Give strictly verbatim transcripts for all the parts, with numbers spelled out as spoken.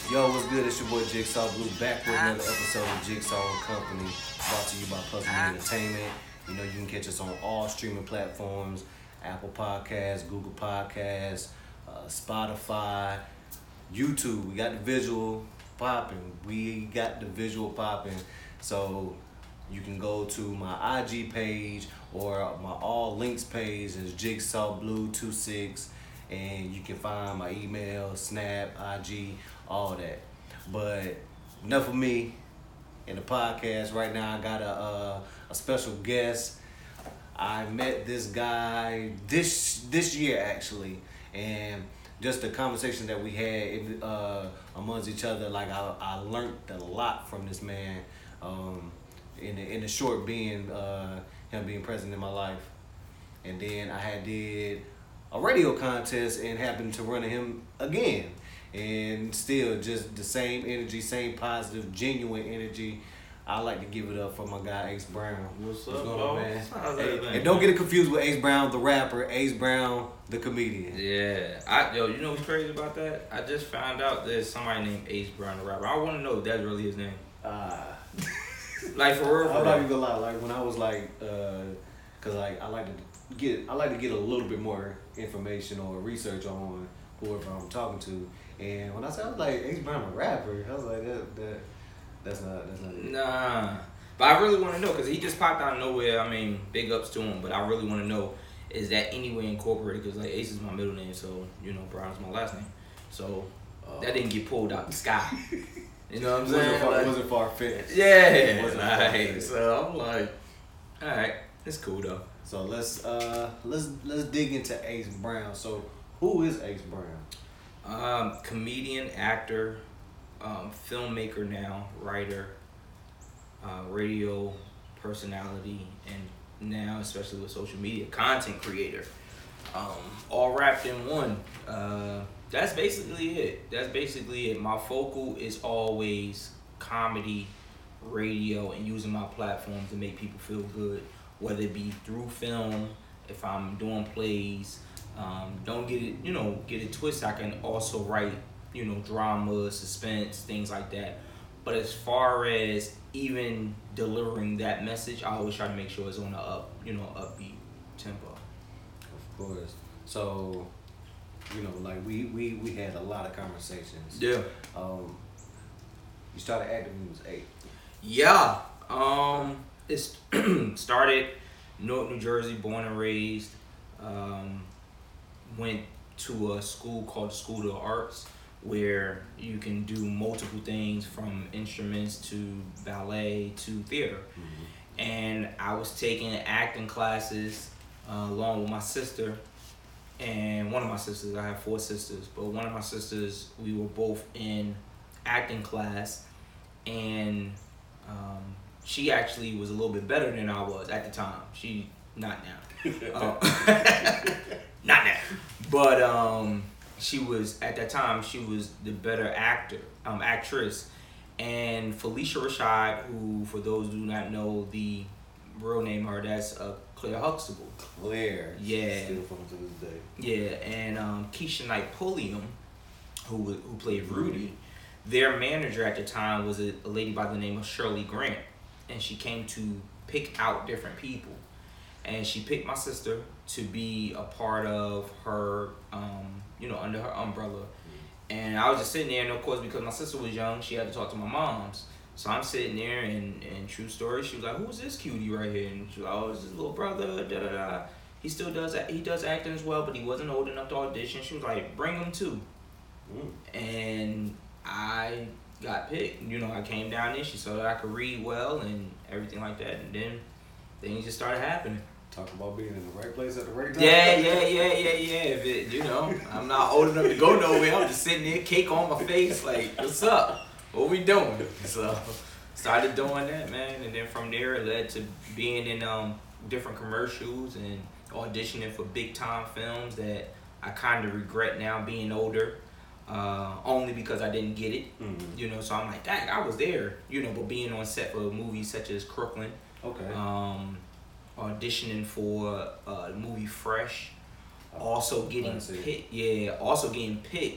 Yo, what's good? It's your boy Jigsaw Blue back with another episode of Jigsaw and Company, brought to you by Puzzle Entertainment. You know, you can catch us on all streaming platforms: Apple Podcasts, Google Podcasts, uh, Spotify, YouTube. We got the visual popping. We got the visual popping. So you can go to my I G page or my all links page is Jigsaw Blue two six, and you can find my email, Snap, I G, all that. But enough of me in the podcast. Right now I got a uh, a special guest. I met this guy this this year actually, and just the conversation that we had uh, amongst each other, like I I learned a lot from this man. Um, in the in the short being uh, him being present in my life, and then I had did a radio contest and happened to run him again. And still just the same energy, same positive, genuine energy. I like to give it up for my guy Ace Brown. What's up, What's going bro? on, man? How's Hey, everything? and don't get it confused with Ace Brown, the rapper. Ace Brown, the comedian. Yeah, I yo, you know what's crazy about that? I just found out there's somebody named Ace Brown, the rapper. I want to know if that's really his name. Uh, Like for real, for I'm not real. even gonna lie. Like when I was like, uh, cause like I like to get, I like to get a little bit more information or research on whoever I'm talking to. And when I said I was like Ace Brown, a rapper, I was like that, that, that's not, that's not it. Nah, but I really want to know because he just popped out of nowhere. I mean, big ups to him, but I really want to know is that anywhere incorporated? Because like Ace is my middle name, so you know Brown is my last name, so Uh, that didn't get pulled out the sky. You know what I'm It wasn't saying? far, Like- it wasn't far fetched. Yeah, It wasn't like, far-fetched. so I'm like, all right, it's cool though. So let's uh let's let's dig into Ace Brown. So who is Ace Brown? Um, comedian, actor, um, filmmaker now, writer, uh, radio personality, and now especially with social media, content creator. Um, all wrapped in one. Uh, that's basically it. That's basically it. My focal is always comedy, radio, and using my platform to make people feel good, whether it be through film, if I'm doing plays. Um, don't get it, you know, get it twisted. I can also write, you know, drama, suspense, things like that. But as far as even delivering that message, I always try to make sure it's on a up, you know, upbeat tempo. Of course. So, you know, like we we we had a lot of conversations. Yeah. Um, you started acting when you was eight. Yeah. Um, it started Newark, New Jersey, born and raised. Um, went to a school called the School of the Arts where you can do multiple things from instruments to ballet to theater. Mm-hmm. And I was taking acting classes uh, along with my sister and one of my sisters. I have four sisters, but one of my sisters, we were both in acting class, and um, she actually was a little bit better than I was at the time. She not now, uh, not now, but um, she was at that time. She was the better actor, um, actress, and Felicia Rashad, who for those who do not know the real name, her that's uh, Claire Huxtable. Claire. Yeah. Still fun to this day. Yeah, and um, Keisha Knight Pulliam, who wa- who played Rudy, their manager at the time was a, a lady by the name of Shirley Grant, and she came to pick out different people, and she picked my sister to be a part of her, um, you know, under her umbrella, and I was just sitting there, and of course because my sister was young, she had to talk to my mom's. So I'm sitting there, and, and true story, she was like, "Who's this cutie right here?" And she was like, "Oh, it's his little brother, da da da. He still does that. He does acting as well, but he wasn't old enough to audition." She was like, "Bring him too." Mm. And I got picked. You know, I came down there. She saw that I could read well and everything like that, and then things just started happening. Talk about being in the right place at the right time. Yeah, yeah, yeah, yeah, yeah. If it, you know, I'm not old enough to go nowhere. I'm just sitting there, cake on my face, like, "What's up? What we doing?" So started doing that, man, and then from there it led to being in um different commercials and auditioning for big time films that I kind of regret now being older, uh, only because I didn't get it, Mm-hmm. you know. So I'm like, dang, I was there, you know. But being on set for movies such as Crooklyn, Okay. um, auditioning for uh, the movie Fresh, also getting Classic. picked, yeah, also getting picked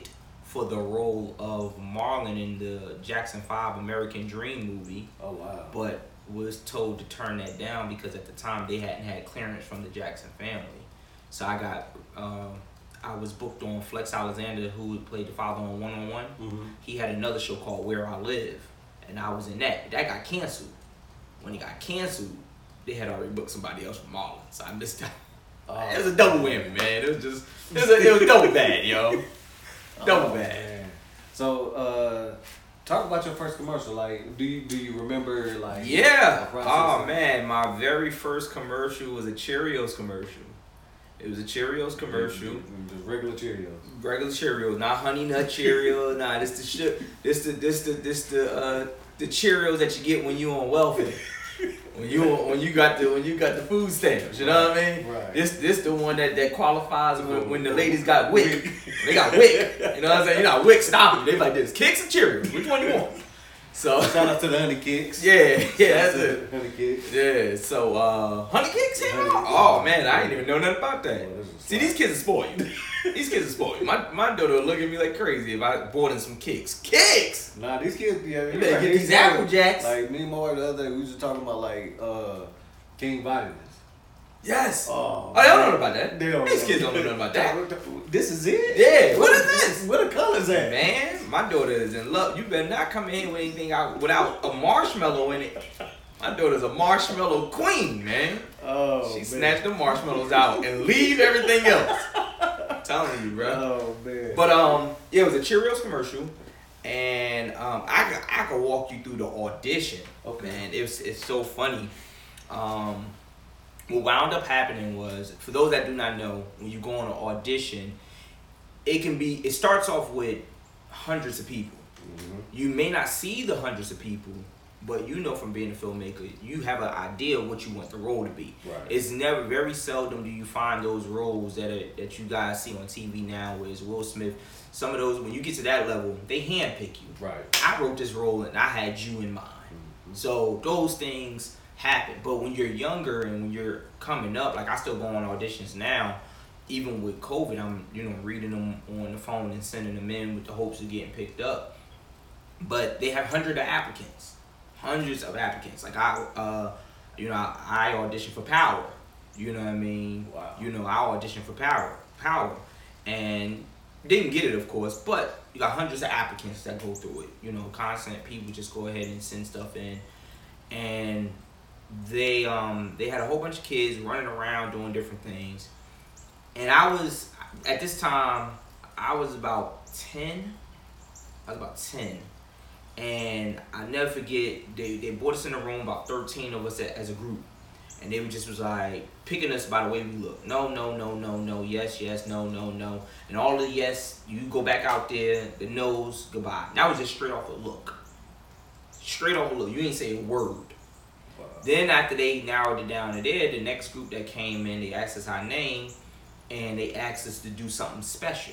for the role of Marlon in the Jackson five American Dream movie. Oh wow! But was told to turn that down because at the time they hadn't had clearance from the Jackson family. So I got, um, I was booked on Flex Alexander, who played the father on One on One. Mm-hmm. He had another show called Where I Live, and I was in that. That got canceled. When it got canceled, they had already booked somebody else from Marlon, so I missed out. Oh, it was a double whammy, man. It was just, it was, a, it was double bad, yo. Double oh, bad. Man. So, uh, talk about your first commercial. Like, do you do you remember like? Yeah. Oh man, my very first commercial was a Cheerios commercial. It was a Cheerios commercial. Just regular Cheerios. Regular Cheerios, not Honey Nut Cheerios. Nah, this the shit. This the this the this the uh the Cheerios that you get when you on welfare. When you when you got the when you got the food stamps, you know what I mean? Right. This this the one that, that qualifies when, when the ladies got WIC. They got WIC. You know what I'm saying? You know WIC stop you. They like this. Kicks or Cheerios? Which one you want? So shout out to the Honey Kicks. Yeah, yeah, that's it. Honey Kicks. Yeah. So uh Honey Kicks, yeah. Oh man, I ain't even know nothing about that. Oh, see, these kids are spoiled. These kids are spoiled. My my daughter would look at me like crazy if I bought in some kicks. Kicks! Nah, these kids, yeah, you better get these Apple Jacks. Like me and Moore the other day, we was just talking about like uh King Vitamins. Yes. Oh, oh, they don't know about that. They don't These know. kids don't know nothing about that. This is it? Yeah. What is this? What the colors at? Man, my daughter is in love. You better not come in with anything out without a marshmallow in it. My daughter's a marshmallow queen, man. Oh, she man. snatched the marshmallows out and leave everything else. I'm telling you, bro. Oh man. But um, yeah, it was a Cheerios commercial, and um, I could, I could walk you through the audition. Okay. Man, it's it's so funny. Um, what wound up happening was, for those that do not know, when you go on an audition, it can be it starts off with hundreds of people. Mm-hmm. You may not see the hundreds of people, but you know from being a filmmaker, you have an idea of what you want the role to be. Right. It's never, very seldom do you find those roles that are, that you guys see on T V now, where it's Will Smith. Some of those, when you get to that level, they handpick you. Right. I wrote this role and I had you in mind. Mm-hmm. So those things happen. But when you're younger and when you're coming up, like I still go on auditions now, even with COVID, I'm you know reading them on the phone and sending them in with the hopes of getting picked up. But they have hundreds of applicants. Hundreds of applicants. Like I, uh, you know, I auditioned for Power. You know what I mean? Wow. You know, I auditioned for Power, Power, and didn't get it, of course. But you got hundreds of applicants that go through it. You know, constant people just go ahead and send stuff in, and they um they had a whole bunch of kids running around doing different things, and I was at this time I was about ten. I was about ten. And I never forget, they, they brought us in a room, about thirteen of us as a group. And they just was like, picking us by the way we look. No, no, no, no, no, yes, yes, no, no, no. And all the yes, you go back out there, the no's, goodbye. And that was just straight off a look. Straight off a look. You ain't say a word. Wow. Then after they narrowed it down to there, the next group that came in, they asked us our name. And they asked us to do something special.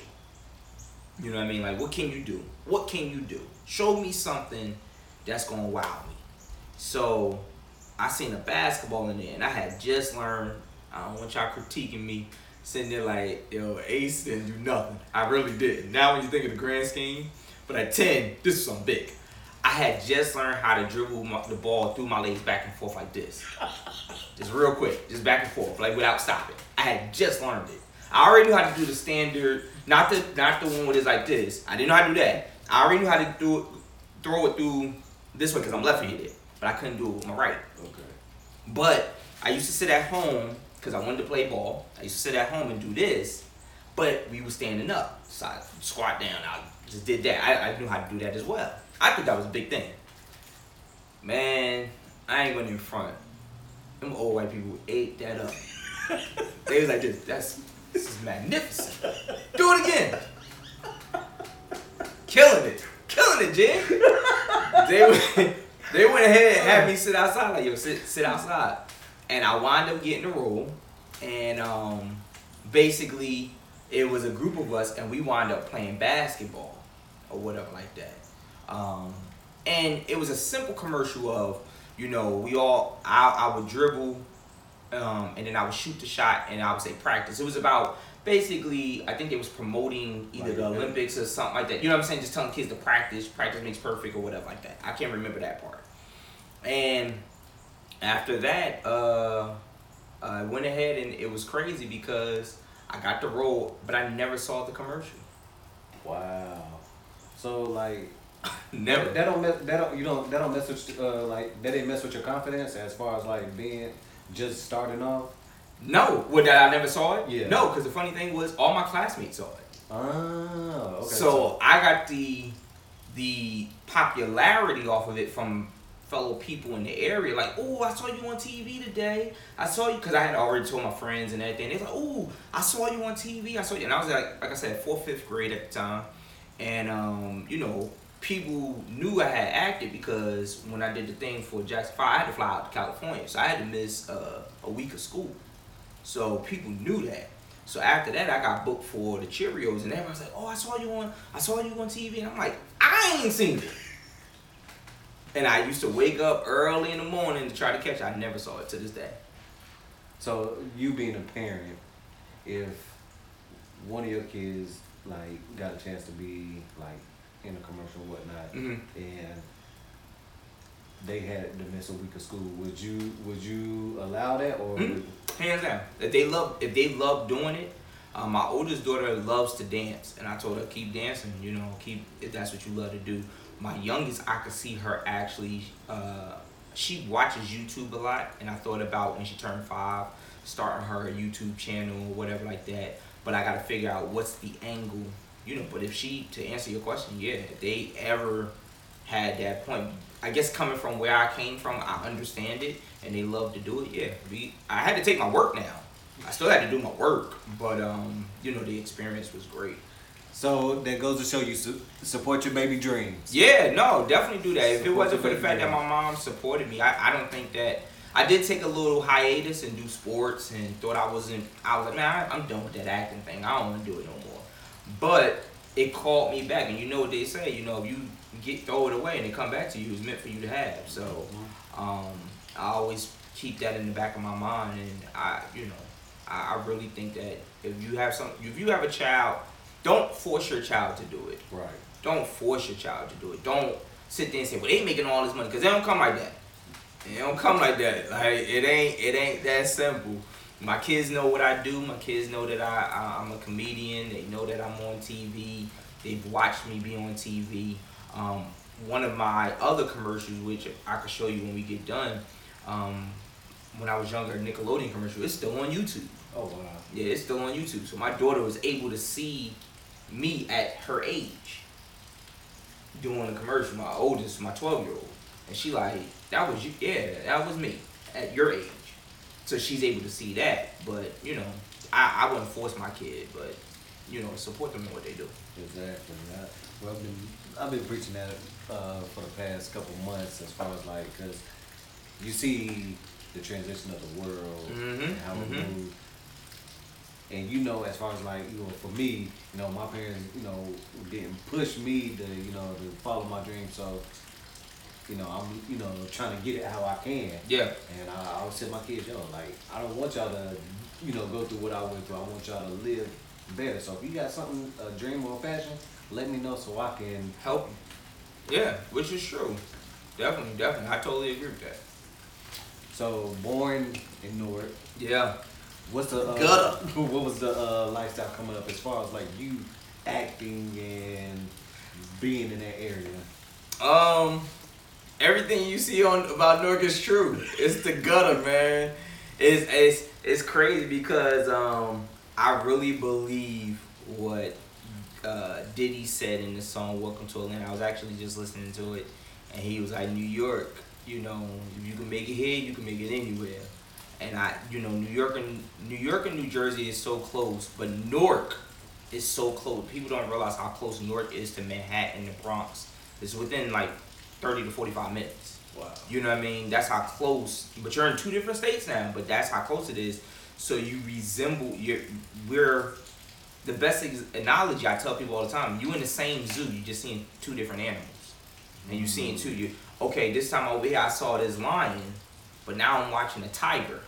You know what I mean? Like, what can you do? What can you do? Show me something that's going to wow me. So, I seen a basketball in there, and I had just learned. I don't want y'all critiquing me, sitting there like, yo, Ace didn't do nothing. I really didn't. Now when you think of the grand scheme, but at ten, this is something big. I had just learned how to dribble my, the ball through my legs back and forth like this. Just real quick, just back and forth, like without stopping. I had just learned it. I already knew how to do the standard, not the not the one with it like this. I didn't know how to do that. I already knew how to do it, throw it through this way because I'm left-handed, but I couldn't do it with my right. Okay. But I used to sit at home because I wanted to play ball. I used to sit at home and do this, but we were standing up, so I squat down. I just did that. I, I knew how to do that as well. I thought that was a big thing. Man, I ain't going in front. Them old white people ate that up. They was like, this, that's. This is magnificent. Do it again. Killing it. Killing it, Jim. They went, they went ahead and had me sit outside. Like, yo, sit sit outside. And I wound up getting the role. And um, basically, it was a group of us, and we wound up playing basketball or whatever like that. Um, and it was a simple commercial of, you know, we all, I, I would dribble um, and then I would shoot the shot, and I would say practice. It was about basically, I think it was promoting either Like, the yeah. Olympics or something like that. You know what I'm saying? Just telling kids to practice, practice makes perfect or whatever like that. I can't remember that part. And after that, uh, I went ahead and it was crazy because I got the role, but I never saw the commercial. Wow. So like, Never. That, that don't mess, that don't you don't that don't mess with uh like that didn't mess with your confidence as far as like being just starting off. No, well, that I never saw it. Yeah. No, because the funny thing was all my classmates saw it. Oh, okay. So I got the the popularity off of it from fellow people in the area. Like, oh, I saw you on T V today. I saw you because I had already told my friends and everything. They're like, oh, I saw you on T V. I saw you, and I was like, like I said, fourth, fifth grade at the time, and um, you know, people knew I had acted because when I did the thing for Jackson Five, I had to fly out to California, so I had to miss uh, a week of school. So people knew that. So after that, I got booked for the Cheerios, and everyone was like, "Oh, I saw you on, I saw you on T V," and I'm like, "I ain't seen it." And I used to wake up early in the morning to try to catch it. I never saw it to this day. So you being a parent, if one of your kids like got a chance to be like in a commercial or whatnot, Mhm. and they had to miss a week of school, would you would you allow that or? Mhm. Hands down. If they love, if they love doing it, um, my oldest daughter loves to dance, and I told her keep dancing. You know, keep if that's what you love to do. My youngest, I could see her actually. Uh, she watches YouTube a lot, and I thought about when she turned five, starting her a YouTube channel or whatever like that. But I got to figure out what's the angle, you know. But if she, to answer your question, yeah, if they ever had that point, I guess coming from where I came from, I understand it, and they love to do it. Yeah, we. I had to take my work now. I still had to do my work, but um, you know, the experience was great. So that goes to show you su- support your baby dreams. Yeah, no, definitely do that. If it Support wasn't for your the fact baby that my mom supported me, I, I don't think that I did take a little hiatus and do sports and thought I wasn't. I was like, man, I, I'm done with that acting thing. I don't want to do it no more. But it called me back, and you know what they say. You know, if you get throw it away and it come back to you, it's meant for you to have. So, um, I always keep that in the back of my mind, and I, you know, I, I really think that if you have some, if you have a child, don't force your child to do it. Right. Don't force your child to do it. Don't sit there and say, well, they making all this money, because they don't come like that. They don't come like that. Like, it ain't it ain't that simple. My kids know what I do. My kids know that I, I I'm a comedian. They know that I'm on T V. They've watched me be on T V. Um, one of my other commercials, which I could show you when we get done, um, when I was younger, a Nickelodeon commercial, it's still on YouTube. Oh wow. Yeah, it's still on YouTube. So my daughter was able to see me at her age doing a commercial. My oldest, my twelve year old, and she like, that was you. Yeah, that was me at your age. So she's able to see that. But you know, I, I wouldn't force my kid, but you know, support them in what they do. Exactly. I, well, I've been I've been preaching that uh, for the past couple months, as far as like, because you see the transition of the world Mhm, and how it mhm. moves. And you know, as far as like, you know, for me, you know, my parents, you know, didn't push me to, you know, to follow my dreams. So, you know, I'm, you know, trying to get it how I can. Yeah. And I, I always tell my kids, yo, like, I don't want y'all to, you know, go through what I went through. I want y'all to live better. So if you got something, a dream or a passion, let me know so I can Help you. Yeah, which is true. Definitely, definitely. I totally agree with that. So born in Newark. Yeah. What's the uh, Gutter. what was the uh, lifestyle coming up as far as like you acting and being in that area? Um, everything you see on about Newark is true. It's the gutter, man. It's it's it's crazy because um I really believe what uh, Diddy said in the song "Welcome to Atlanta." I was actually just listening to it, and he was like, "New York, you know, if you can make it here, you can make it anywhere." And I, you know, New York and New York and New Jersey is so close, but Newark is so close. People don't realize how close Newark is to Manhattan and the Bronx. It's within like thirty to forty-five minutes. Wow. You know what I mean? That's how close. But you're in two different states now. But that's how close it is. So you resemble. You're. We're the best ex- analogy I tell people all the time. You in the same zoo. You just seeing two different animals, and you seeing two. You okay? This time over here, I saw this lion. But now I'm watching a tiger.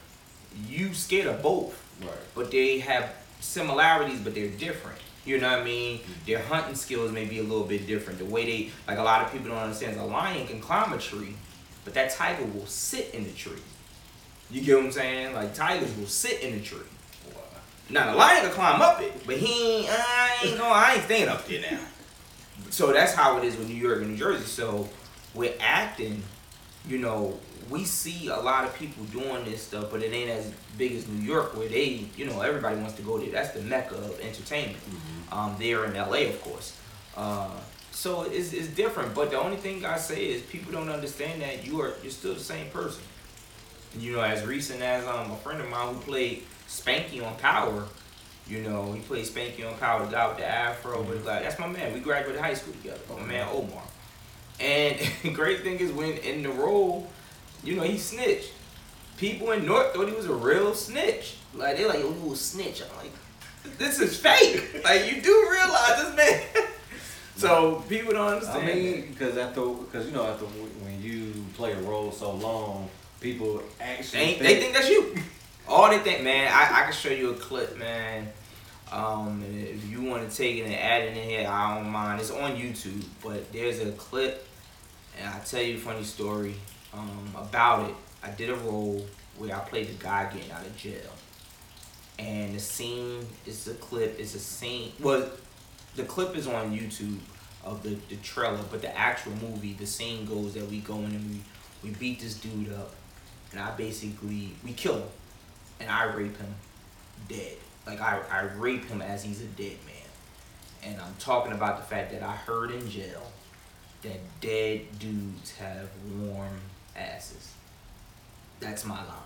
you scared of both. Right. But they have similarities, but they're different. You know what I mean? Their hunting skills may be a little bit different. The way they, like a lot of people don't understand, is a lion can climb a tree, but that tiger will sit in the tree. You get what I'm saying? Like tigers will sit in the tree. Wow. Now the lion can climb up it, but he ain't, I ain't going, I ain't staying up there now. So that's how it is with New York and New Jersey. So with acting, you know, we see a lot of people doing this stuff, but it ain't as big as New York, where they, you know, everybody wants to go there. That's the mecca of entertainment. Mm-hmm. Um, there in L A, of course. Uh, so it's, it's different. But the only thing I say is people don't understand that you are you're still the same person. You know, as recent as um a friend of mine who played Spanky on Power. You know, he played Spanky on Power, the guy with the afro. Mm-hmm. But like, that's my man. We graduated high school together. My man Omar. And the great thing is when in the role, you know, he snitched. People in North thought he was a real snitch. Like, they're like, yo, you a snitch. I'm like, this is fake. Like, you do realize this man. So, people don't understand. I mean, because after, because you know, after when you play a role so long, people actually they, think, they think that's you. All they think, man, I, I can show you a clip, man. Um, and if you want to take it and add it in here, I don't mind. It's on YouTube, but there's a clip, and I'll tell you a funny story um, about it. I did a role where I played the guy getting out of jail. And the scene is the clip, it's a scene, well, the clip is on YouTube of the, the trailer, but the actual movie, the scene goes that we go in and we, we beat this dude up, and I basically, we kill him, and I rape him dead. Like, I, I rape him as he's a dead man. And I'm talking about the fact that I heard in jail that dead dudes have warm asses. That's my line.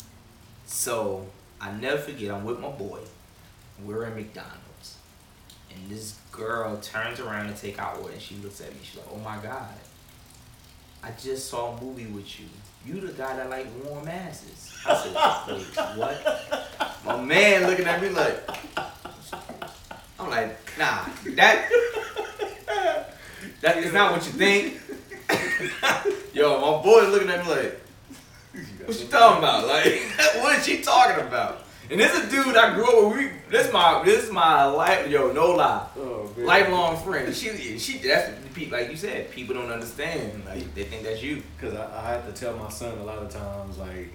So, I never forget, I'm with my boy. We're in McDonald's. And this girl turns around to take our order, and she looks at me. She's like, oh my God, I just saw a movie with you. You the guy that like warm asses. I said, wait, what? My man looking at me like, I'm like, nah, that, that is not what you think. Yo, my boy looking at me like, what you talking about? Like, what is she talking about? And this is a dude I grew up with. We, this my, this is my life. Yo, no lie, oh, lifelong friend. She, she, that's the people. Like you said, people don't understand. Like they think that's you. Cause I, I have to tell my son a lot of times, like,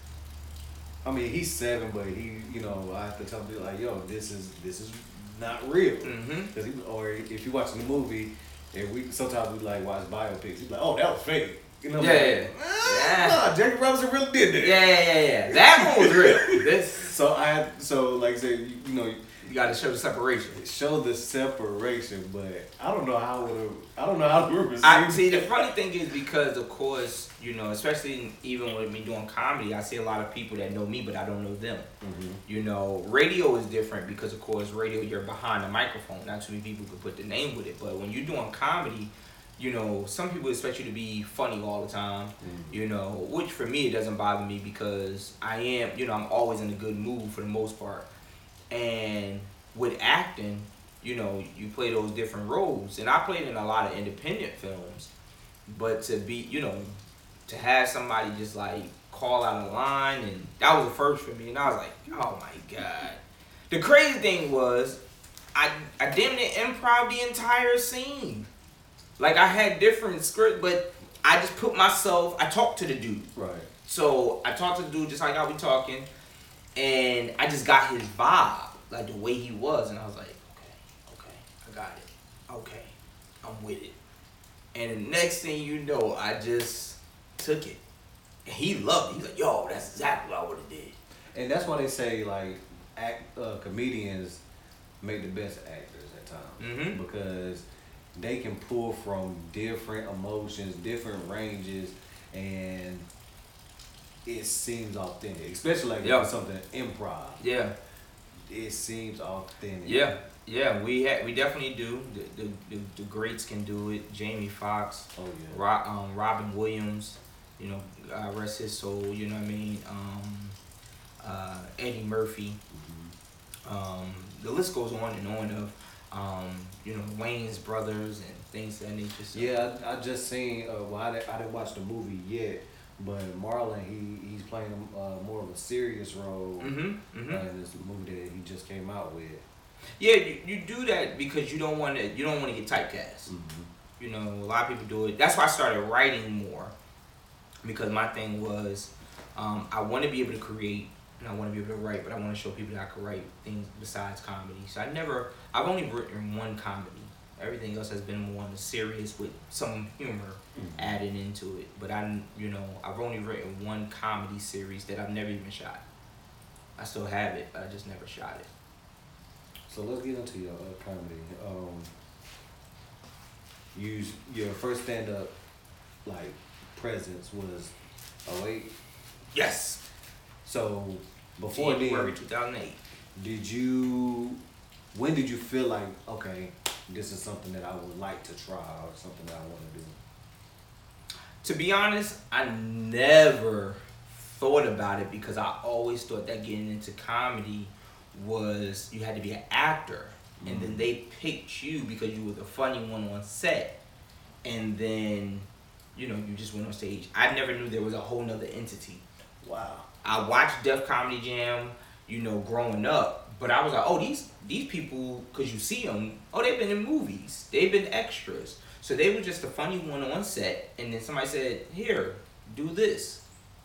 I mean, he's seven, but he, you know, I have to tell him like, yo, this is, this is not real. Mm-hmm. Cause he, or if you're watching the movie, and we sometimes we like watch biopics. He's like, oh, that was fake. You know, yeah, like, yeah. Eh, yeah. Nah, Jackie Robinson really did that. Yeah, yeah, yeah, yeah. That one was real. This. So I had, so like I said, you, you know, you got to show the separation. Show the separation, but I don't know how would I don't know how to receive. I see. The funny thing is because, of course, you know, especially even with me doing comedy, I see a lot of people that know me, but I don't know them. Mm-hmm. You know, radio is different because, of course, radio you're behind the microphone. Not too many people could put the name with it, but when you're doing comedy, you know, some people expect you to be funny all the time, mm-hmm. you know, which for me, it doesn't bother me because I am, you know, I'm always in a good mood for the most part. And with acting, you know, you play those different roles. And I played in a lot of independent films, but to be, you know, to have somebody just like call out a line, and that was the first for me. And I was like, oh my God. The crazy thing was, I, I damn near improv the entire scene. Like, I had different scripts, but I just put myself, I talked to the dude. Right. So, I talked to the dude just like how we talking, and I just got his vibe, like the way he was, and I was like, okay, okay, I got it. Okay, I'm with it. And the next thing you know, I just took it. And he loved it. He's like, yo, that's exactly what I would have did. And that's why they say, like, act, uh, comedians make the best actors at times. Mm-hmm. Because they can pull from different emotions, different ranges, and it seems authentic. Especially like yep. something improv. Yeah. It seems authentic. Yeah. Yeah, we ha- we definitely do. The, the the the greats can do it. Jamie Foxx, oh yeah, Ro- um, Robin Williams, you know, uh, rest his soul. You know what I mean? Um, uh, Eddie Murphy. Mm-hmm. Um, the list goes on and on of, um, you know, Wayne's brothers and things of that nature. So. Yeah, I, I just seen. Uh, well, I didn't, I didn't watch the movie yet, But Marlon, he he's playing uh, more of a serious role Mm-hmm. Mm-hmm. uh, in this movie that he just came out with. Yeah, you, you do that because you don't want to. You don't want to get typecast. Mm-hmm. You know, a lot of people do it. That's why I started writing more, because my thing was, um, I want to be able to create and I want to be able to write, but I want to show people that I can write things besides comedy. So I never. I've only written one comedy. Everything else has been more on the serious with some humor mm-hmm. added into it. But I, you know, I've only written one comedy series that I've never even shot. I still have it, but I just never shot it. So let's get into your uh, comedy. Um, you your first stand up like presence was oh eight. Yes. So before January then, two thousand eight. Did you? When did you feel like, okay, this is something that I would like to try or something that I want to do? To be honest, I never thought about it because I always thought that getting into comedy was you had to be an actor, mm-hmm. and then they picked you because you were the funny one on set, and then you know you just went on stage. I never knew there was a whole nother entity. Wow. I watched Def Comedy Jam, you know, growing up, but I was like, oh, these these people, because you see them, oh, they've been in movies, they've been extras, so they were just the funny one on set, and then somebody said, here, do this.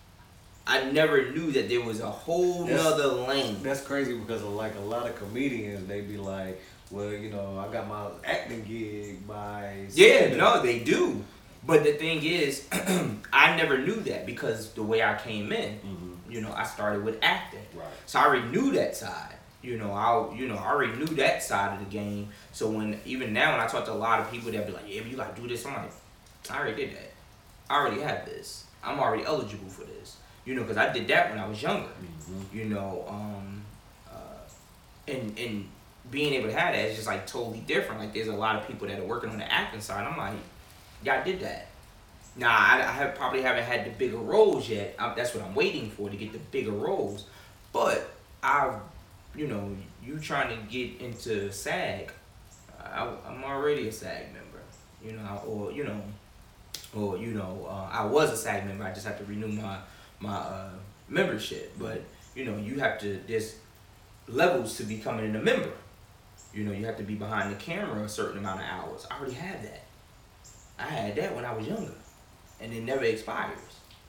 I never knew that there was a whole that's, nother lane. That's crazy because of, like, a lot of comedians, they be like, well, you know, I got my acting gig by... Yeah, no, they do. But the thing is, I never knew that because the way I came in, mm-hmm. you know, I started with acting. Right. So I already knew that side. You know, I you know, I already knew that side of the game. So when, even now when I talk to a lot of people that be like, yeah, but you gotta do this, I'm like, I already did that. I already have this. I'm already eligible for this. You know, because I did that when I was younger. Mm-hmm. You know, um, uh, and and being able to have that is just like totally different. Like there's a lot of people that are working on the acting side. I'm like, yeah, I did that. Nah, I, I have probably haven't had the bigger roles yet. I, that's what I'm waiting for, to get the bigger roles. But I, you know, you trying to get into SAG, I, I'm already a SAG member. You know, or you know, or you know, uh, I was a SAG member. I just have to renew my my uh, membership. But you know, you have to. There's levels to becoming a member. You know, you have to be behind the camera a certain amount of hours. I already had that. I had that when I was younger, and it never expires.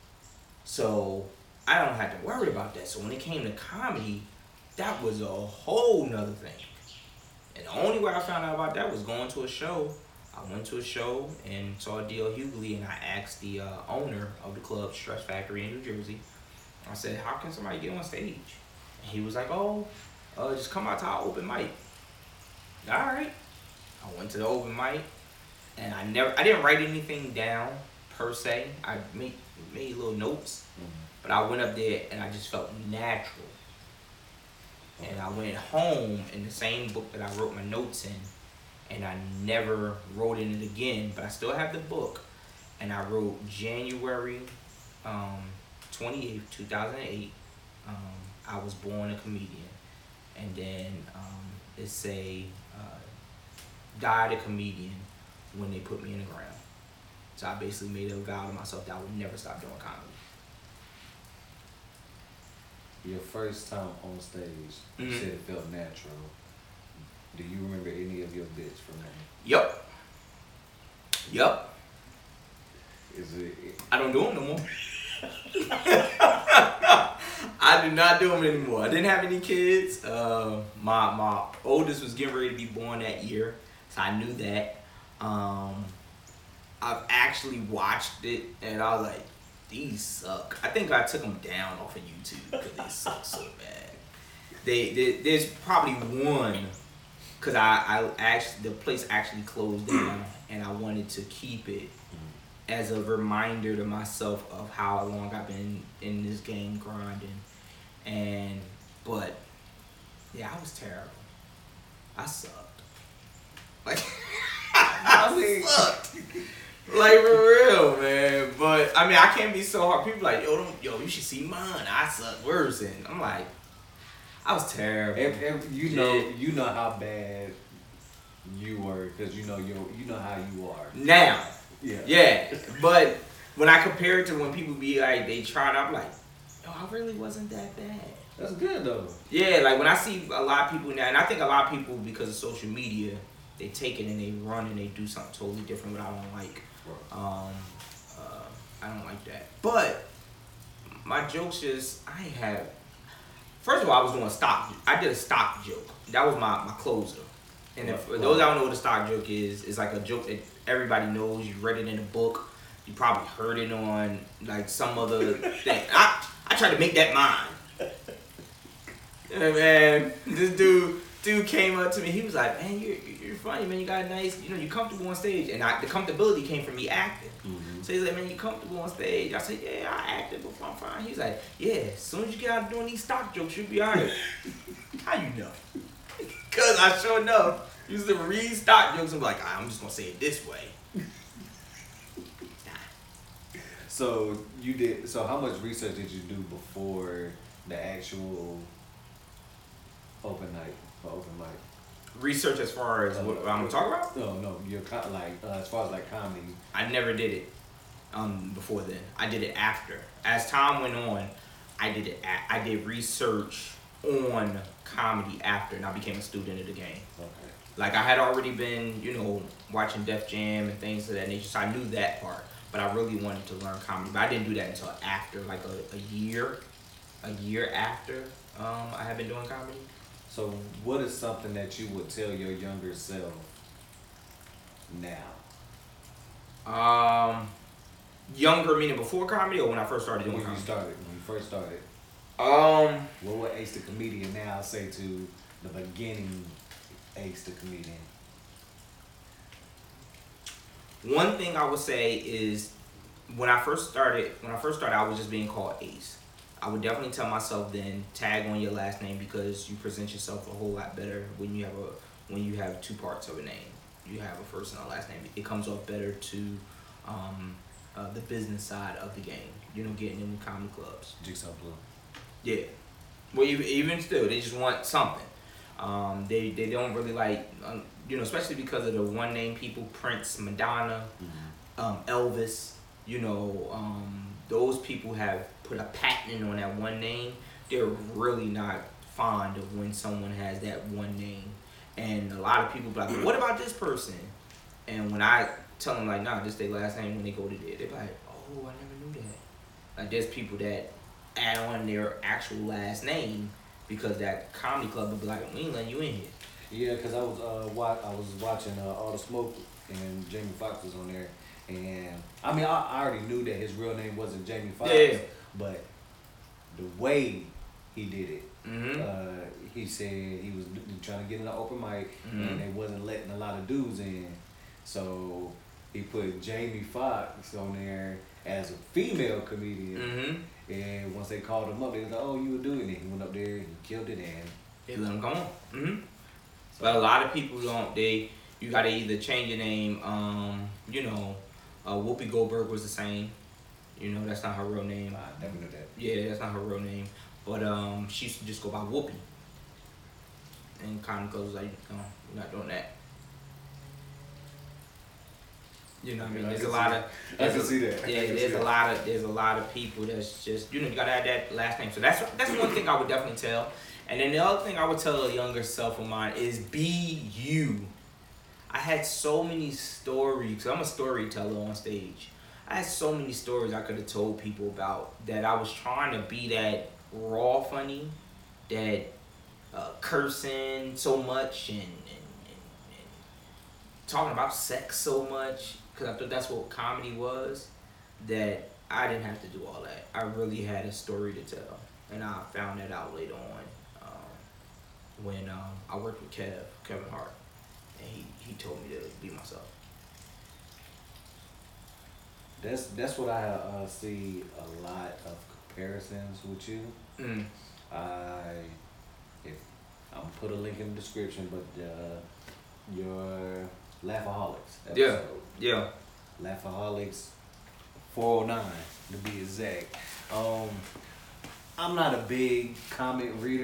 So I don't have to worry about that. So when it came to comedy, that was a whole nother thing. And the only way I found out about that was going to a show. I went to a show and saw D L Hughley, and I asked the uh, owner of the club, Stress Factory in New Jersey. I said, how can somebody get on stage? And he was like, oh, uh, just come out to our open mic. All right. I went to the open mic. And I never, I didn't write anything down per se. I made made little notes, mm-hmm. but I went up there and I just felt natural. Mm-hmm. And I went home in the same book that I wrote my notes in, and I never wrote in it again. But I still have the book, and I wrote January um, twenty-eighth, two thousand eight. Um, I was born a comedian, and then um, it say uh, died a comedian when they put me in the ground. So I basically made a vow to myself that I would never stop doing comedy. Your first time on stage, mm-hmm. you said it felt natural. Do you remember any of your bits from that? Yup. Yup. Is it? I don't do them no more. I do not do them anymore. I didn't have any kids. Uh, my my oldest was getting ready to be born that year, so I knew that. Um, I've actually watched it, and I was like, these suck. I think I took them down off of YouTube because they suck so bad. They, they there's probably one, because I, I actually the place actually closed down, and I wanted to keep it as a reminder to myself of how long I've been in this game grinding. And but yeah, I was terrible. I sucked. Like I mean, sucked. Like for real, man. But I mean, I can't be so hard. People like, yo, don't, yo, you should see mine. I suck worse. And I'm like, I was terrible. If, if you know, yeah. you know how bad you were because you know you you know how you are now. Yeah. Yeah. But when I compare it to when people be like, they tried, I'm like, yo, I really wasn't that bad. That's good though. Yeah, like when I see a lot of people now, and I think a lot of people, because of social media, they take it and they run and they do something totally different, what I don't like. Um, uh, I don't like that. But my jokes just, I have. First of all, I was doing a stock. I did a stock joke. That was my, my closer. And if, for those that don't know what a stock joke is, it's like a joke that everybody knows. You read it in a book. You probably heard it on like some other thing. I I tried to make that mine. Yeah, man, this dude dude came up to me. He was like, "Man, you're you're funny, man. You got a nice, you know, you're comfortable on stage." And I, the comfortability came from me acting. Mm-hmm. So he's like, "Man, you comfortable on stage?" I said, "Yeah, I acted before. I'm fine." He's like, "Yeah, as soon as you get out doing these stock jokes, you'll be alright." How you know? Cause I sure enough used to read stock jokes and be like, "I'm just gonna say it this way." So you did. So how much research did you do before the actual open night or open mic? Research as far as uh, what I'm gonna talk about? No, no. You're kind like uh, as far as like comedy. I never did it um, before then. I did it after. As time went on, I did it. A- I did research on comedy after, and I became a student of the game. Okay. Like I had already been, you know, watching Def Jam and things of that nature, so I knew that part. But I really wanted to learn comedy, but I didn't do that until after, like a, a year, a year after um, I had been doing comedy. So what is something that you would tell your younger self now? Um, younger meaning before comedy or when I first started doing when comedy? You started, when you first started. Um, what would Ace the Comedian now say to the beginning Ace the Comedian? One thing I would say is when I first started, when I first started, I was just being called Ace. I would definitely tell myself then tag on your last name because you present yourself a whole lot better when you have a when you have two parts of a name. You have a first and a last name. It comes off better to um, uh, the business side of the game. You know, getting in the comedy clubs. Jigsaw Blue. Yeah. Well, even, even still, they just want something. Um, they they don't really like, um, you know, especially because of the one name people, Prince, Madonna, mm-hmm. um, Elvis. You know, um, those people have put a patent on that one name. They're really not fond of when someone has that one name. And a lot of people be like, what about this person? And when I tell them like, nah, this their last name when they go to there, they're like, oh, I never knew that. Like there's people that add on their actual last name because that comedy club will be like, we ain't letting you in here. Yeah, because I was uh wa- I was watching uh, All the Smoke and Jamie Foxx was on there. And I mean, I, I already knew that his real name wasn't Jamie Foxx, yeah. But the way he did it, mm-hmm. uh, he said he was trying to get in an open mic, mm-hmm. and they wasn't letting a lot of dudes in, so he put Jamie Foxx on there as a female comedian. Mm-hmm. And once they called him up, they was like, "Oh, you were doing it." He went up there and he killed it, and they let him come on. Mm-hmm. So, but a lot of people don't. They you gotta either change your name. Um, you know. Uh, Whoopi Goldberg was the same. You know, that's not her real name. I never knew that. Yeah, that's not her real name. But um, she used to just go by Whoopi. And comedy clubs was like, no, you're not doing that. You know what I mean? There's a lot of... I can see that. Yeah, there's a lot of there's a lot of people that's just, you know, you gotta have that last name. So that's that's one thing I would definitely tell. And then the other thing I would tell a younger self of mine is be you. I had so many stories, because I'm a storyteller on stage. I had so many stories I could have told people about that I was trying to be that raw funny, that uh, cursing so much and, and, and, and talking about sex so much, because I thought that's what comedy was, that I didn't have to do all that. I really had a story to tell, and I found that out later on um, when um, I worked with Kev, Kevin Hart. And he, he told me to be myself. That's that's what I uh, see a lot of comparisons with you. Mm. I if I'm gonna put a link in the description, but uh, your Laughaholics episode. Yeah, yeah. Laughaholics four oh nine to be exact. Um, I'm not a big comic reader.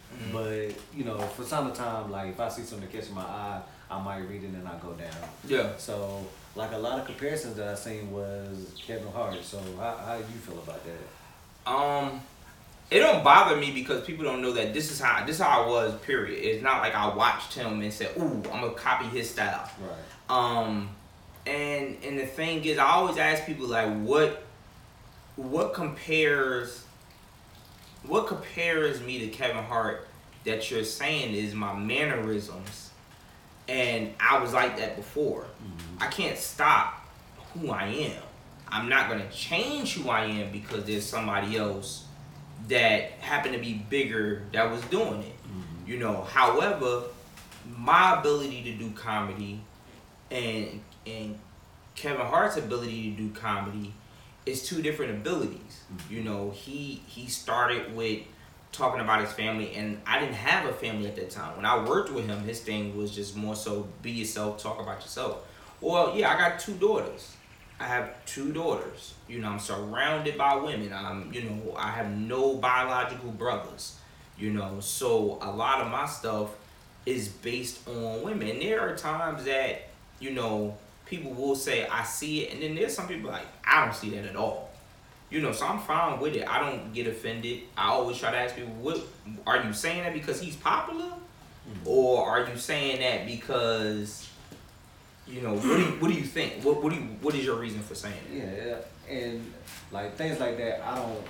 Mm-hmm. But you know, for summertime, like if I see something catching my eye, I might read it and I go down. Yeah. So like a lot of comparisons that I seen was Kevin Hart. So how how do you feel about that? Um. It don't bother me because people don't know that this is how this is how I was. Period. It's not like I watched him and said, "Ooh, I'm gonna copy his style." Right. Um, and and the thing is, I always ask people like, what what compares what compares me to Kevin Hart that you're saying is my mannerisms, and I was like that before. Mm-hmm. I can't stop who I am. I'm not gonna change who I am because there's somebody else that happened to be bigger that was doing it. Mm-hmm. You know, however, my ability to do comedy and and Kevin Hart's ability to do comedy is two different abilities. Mm-hmm. You know, he he started with talking about his family, and I didn't have a family at that time. When I worked with him, his thing was just more so be yourself, talk about yourself. Well, yeah, I got two daughters. I have two daughters. You know, I'm surrounded by women. I'm, you know, I have no biological brothers. You know, so a lot of my stuff is based on women. And there are times that, you know, people will say, I see it. And then there's some people like, I don't see that at all. You know, so I'm fine with it. I don't get offended. I always try to ask people, what, are you saying that because he's popular? Mm-hmm. Or are you saying that because... You know, what do you, what do you think? What what do you, what is your reason for saying it? Yeah, and like things like that, I don't,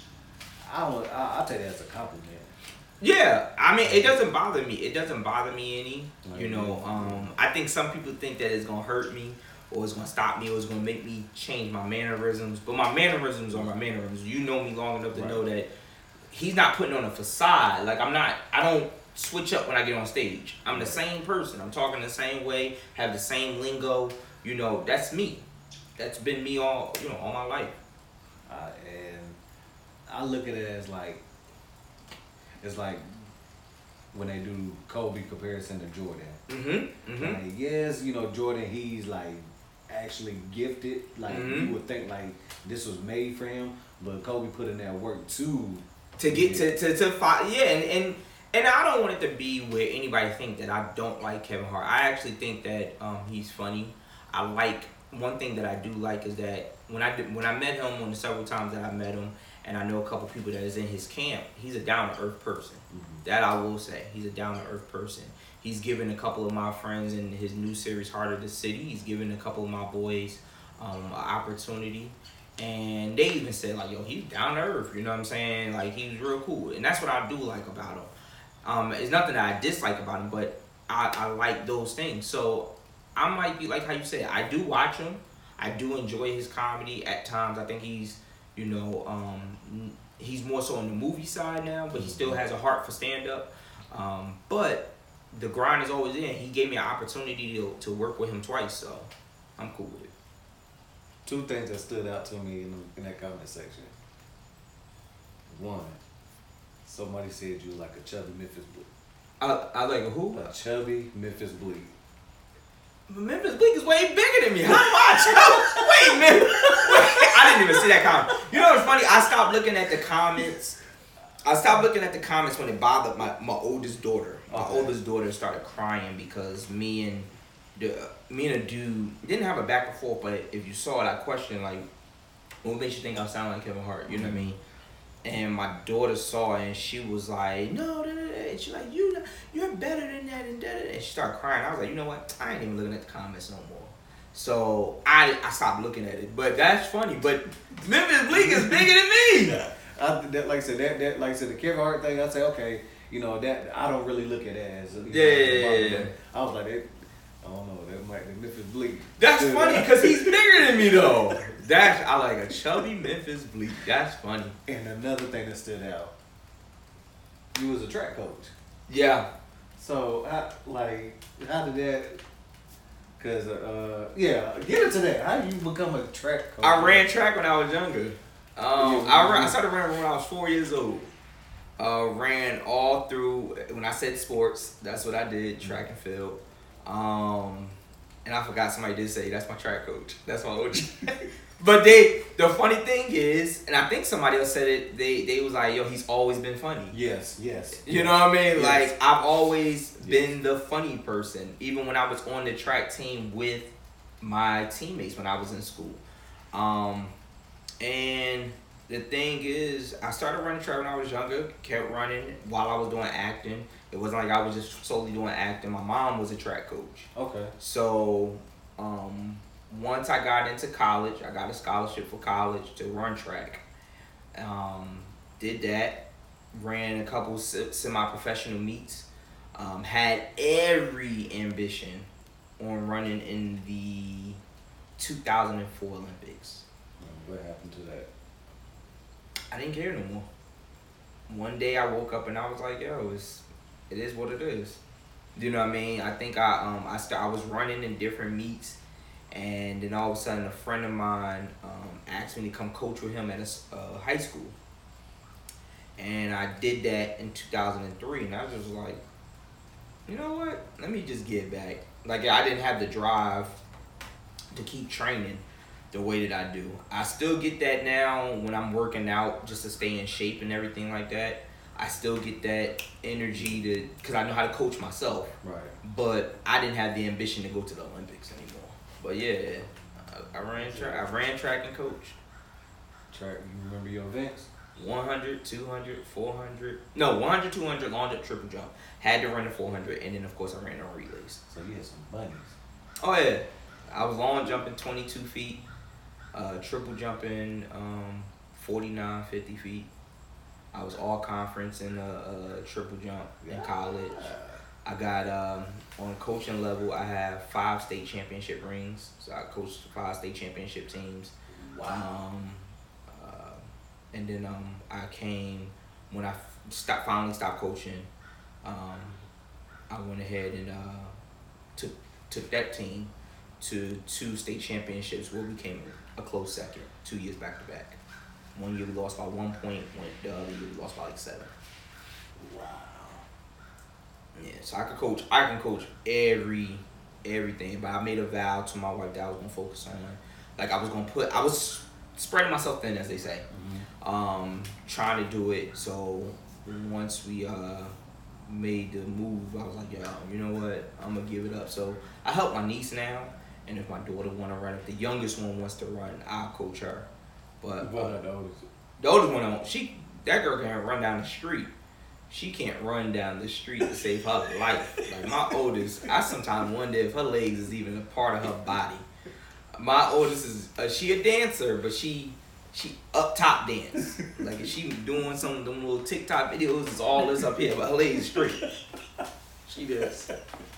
I don't, I, I take that as a compliment. Yeah, I mean, it doesn't bother me. It doesn't bother me any. Like, you know, um, I think some people think that it's gonna hurt me, or it's gonna stop me, or it's gonna make me change my mannerisms. But my mannerisms are my mannerisms. You know me long enough to right. know that he's not putting on a facade. Like I'm not. I don't. Switch up when I get on stage. I'm the same person. I'm talking the same way, have the same lingo. You know, that's me. That's been me all, you know, all my life. Uh, and I look at it as like, it's like when they do Kobe comparison to Jordan. Mm-hmm. Mm-hmm. Like, yes, you know, Jordan, he's like actually gifted. Like mm-hmm. you would think like this was made for him, but Kobe put in that work too. To get to, to, to fight, yeah, and, and And I don't want it to be where anybody think that I don't like Kevin Hart. I actually think that um, he's funny. I like one thing that I do like is that when I did, when I met him, on the several times that I met him, and I know a couple people that is in his camp, he's a down to earth person. Mm-hmm. That I will say, he's a down to earth person. He's given a couple of my friends in his new series, Heart of the City. He's given a couple of my boys um, an opportunity. And they even said like, yo, he's down to earth. You know what I'm saying? Like he's real cool, and that's what I do like about him. Um, it's nothing that I dislike about him, but I, I like those things. So I might be like how you said, I do watch him. I do enjoy his comedy at times. I think he's, you know, um, he's more so on the movie side now, but he still has a heart for stand-up. Um, but the grind is always in. He gave me an opportunity to, to work with him twice, so I'm cool with it. Two things that stood out to me in, the, in that comment section. One, somebody said you like a chubby Memphis Bleek. I, I like a who? A chubby Memphis Bleek. Memphis Bleek is way bigger than me. How am I chubby? Wait, man. I didn't even see that comment. You know what's funny? I stopped looking at the comments. I stopped looking at the comments when it bothered my, my oldest daughter. My okay. oldest daughter started crying because me and the me and a dude didn't have a back and forth, but if you saw it, I questioned like, what makes you think I sound like Kevin Hart? You know what I mean? And my daughter saw it and she was like, no, da, da, da. And she's like, you, you're better than that, and da, da, da. And she started crying. I was like, you know what? I ain't even looking at the comments no more. So I I stopped looking at it. But that's funny. But Memphis Bleek is bigger than me. Yeah. I, that, like I said, that, that like I said, the Kevin Hart thing, I say, okay, you know, that I don't really look at it as. You know, yeah, yeah, yeah, yeah. I was like, that, I don't know, that might be Memphis Bleek. That's yeah. funny because he's bigger than me, though. That's, I like a chubby Memphis Bleek. That's funny. And another thing that stood out, you was a track coach. Yeah. So, I, like, how did that, because, uh, yeah, get into that. How did you become a track coach? I ran track when I was younger. Um, I, ran, I started running when I was four years old. Uh, ran all through, when I said sports, that's what I did, track and field. Um, and I forgot somebody did say that's my track coach. That's my O G. But they, the funny thing is, and I think somebody else said it. They they was like, yo, he's always been funny. Yes, yes. You know what I mean? Yes. Like I've always Yes. been the funny person, even when I was on the track team with my teammates when I was in school. Um, and the thing is, I started running track when I was younger. Kept running while I was doing acting. It wasn't like I was just solely doing acting. My mom was a track coach. Okay. So, um, once I got into college, I got a scholarship for college to run track. Um, did that. Ran a couple se- semi-professional meets. Um, had every ambition on running in the two thousand four Olympics. What happened to that? I didn't care no more. One day I woke up and I was like, yo, it's, it is what it is. You know what I mean? I think I um I start, I was running in different meets, and then all of a sudden a friend of mine um asked me to come coach with him at a s- uh, high school. And I did that in two thousand three, and I was just like, you know what? Let me just get back. Like, I didn't have the drive to keep training the way that I do. I still get that now when I'm working out just to stay in shape and everything like that. I still get that energy to, because I know how to coach myself. Right. But I didn't have the ambition to go to the Olympics anymore. But yeah, I, I ran track. I ran track and coach. Track. You remember your events? one hundred, two hundred, four hundred. No, one hundred, two hundred, long jump, triple jump. Had to run the four hundred, and then of course I ran on relays. So you had some bunnies. Oh yeah, I was long jumping twenty-two feet, uh, triple jumping um, forty-nine, fifty feet. I was all conference in the uh, triple jump in college. I got um, on coaching level. I have five state championship rings, so I coached five state championship teams. Wow. Um, uh, and then um, I came when I stopped, finally stopped coaching. Um, I went ahead and uh, took took that team to two state championships where we came a close second, two years back to back. One year we lost by one point, one the other year we lost by like seven. Wow. Yeah, so I could coach. I can coach every everything, but I made a vow to my wife that I was gonna focus on, like I was gonna put. I was spreading myself thin, as they say. Mm-hmm. Um, trying to do it. So once we uh made the move, I was like, yo, you know what? I'm gonna give it up. So I help my niece now, and if my daughter wanna run, if the youngest one wants to run, I'll coach her. But What are those? the oldest one, don't- she that girl can't run down the street. She can't run down the street to save her life. Like my oldest, I sometimes wonder if her legs is even a part of her body. My oldest is uh, she a dancer, but she she up top dance. Like if she doing some of them little TikTok videos, it's all this up here, but her legs straight. She does.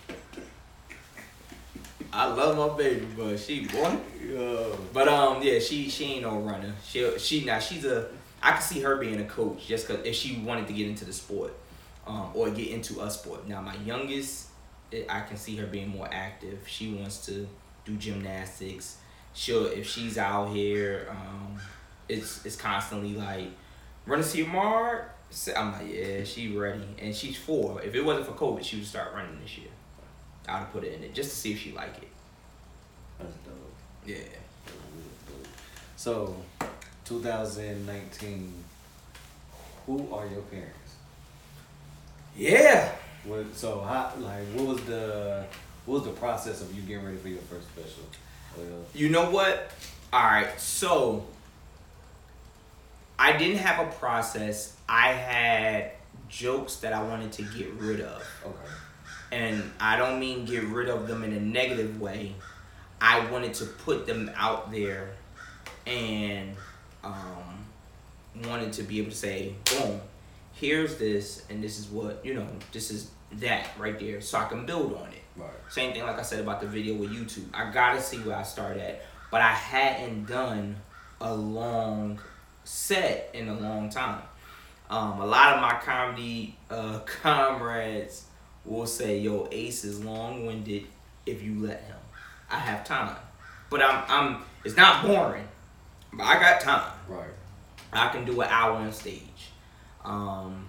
I love my baby, but she boy. Yo. But um, yeah, she she ain't no runner. She she now she's a. I could see her being a coach just cause if she wanted to get into the sport, um, or get into a sport. Now my youngest, it, I can see her being more active. She wants to do gymnastics. She'll if she's out here, um, it's it's constantly like running to your mark. I'm like, yeah, she ready, and she's four. If it wasn't for COVID, she would start running this year. I'd have put it in it just to see if she like it. That's dope. Yeah. So, two thousand nineteen, who are your parents? Yeah. What, so, how, like, what was the what was the process of you getting ready for your first special? Well, You know what? All right. So, I didn't have a process. I had jokes that I wanted to get rid of. okay. And I don't mean get rid of them in a negative way. I wanted to put them out there and um, wanted to be able to say, boom, here's this, and this is what, you know, this is that right there, so I can build on it. Right. Same thing like I said about the video with YouTube. I gotta see where I start at, but I hadn't done a long set in a long time. Um, a lot of my comedy uh, comrades will say, yo, Ace is long-winded if you let him. I have time. But I'm, I'm. It's not boring, but I got time. Right. I can do an hour on stage. Um,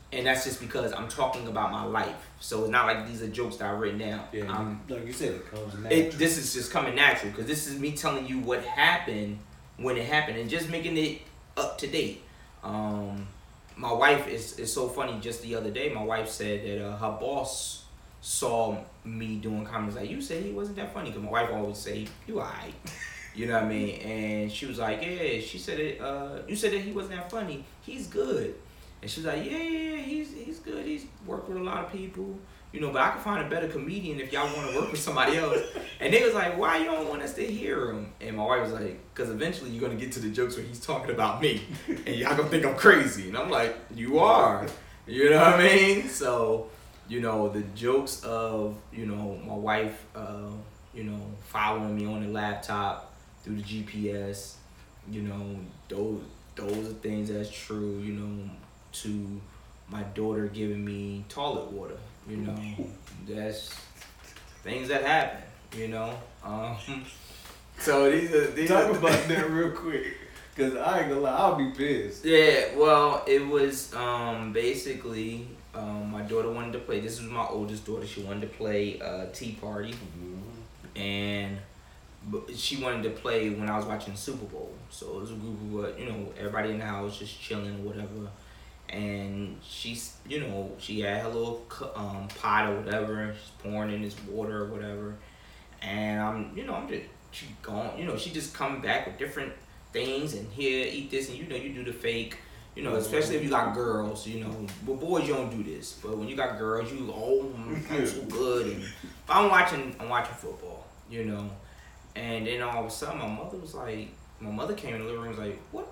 and that's just because I'm talking about my life. So it's not like these are jokes that I've written down. Yeah, um, like you said, it comes natural. It, this is just coming natural because this is me telling you what happened when it happened and just making it up to date. Um, my wife is is so funny. Just the other day, my wife said that uh, her boss saw me doing comments like, "You said he wasn't that funny," because my wife always say, "You alright," you know what I mean? And she was like, "Yeah," she said it. Uh, you said that he wasn't that funny. He's good. And she was like, "Yeah, yeah, yeah, he's he's good. He's worked with a lot of people, you know. But I can find a better comedian if y'all want to work with somebody else." And they was like, "Why you don't want us to hear him?" And my wife was like, "Cause eventually you're gonna get to the jokes where he's talking about me, and y'all gonna think I'm crazy." And I'm like, "You are," you know what I mean? So, you know, the jokes of, you know, my wife, uh, you know, following me on the laptop through the G P S, you know, those those are things that's true, you know. To my daughter giving me toilet water, you know, that's things that happen, you know. Um, so these are these Talk are about that real quick, cause I ain't gonna lie, I'll be pissed. Yeah, well, it was um basically um my daughter wanted to play. This was my oldest daughter. She wanted to play uh, Tea Party, mm-hmm. and but she wanted to play when I was watching the Super Bowl. So it was a group of uh, you know, everybody in the house just chilling or whatever. And she's, you know, she had her little um, pot or whatever. She's pouring in this water or whatever. And I'm, you know, I'm just, she gone, you know, she just coming back with different things and here, eat this. And, you know, you do the fake, you know, especially if you got girls, you know. With boys, you don't do this. But when you got girls, you, oh, I'm so good. And I'm watching, I'm watching football, you know. And then all of a sudden, my mother was like, my mother came in the living room and was like, what?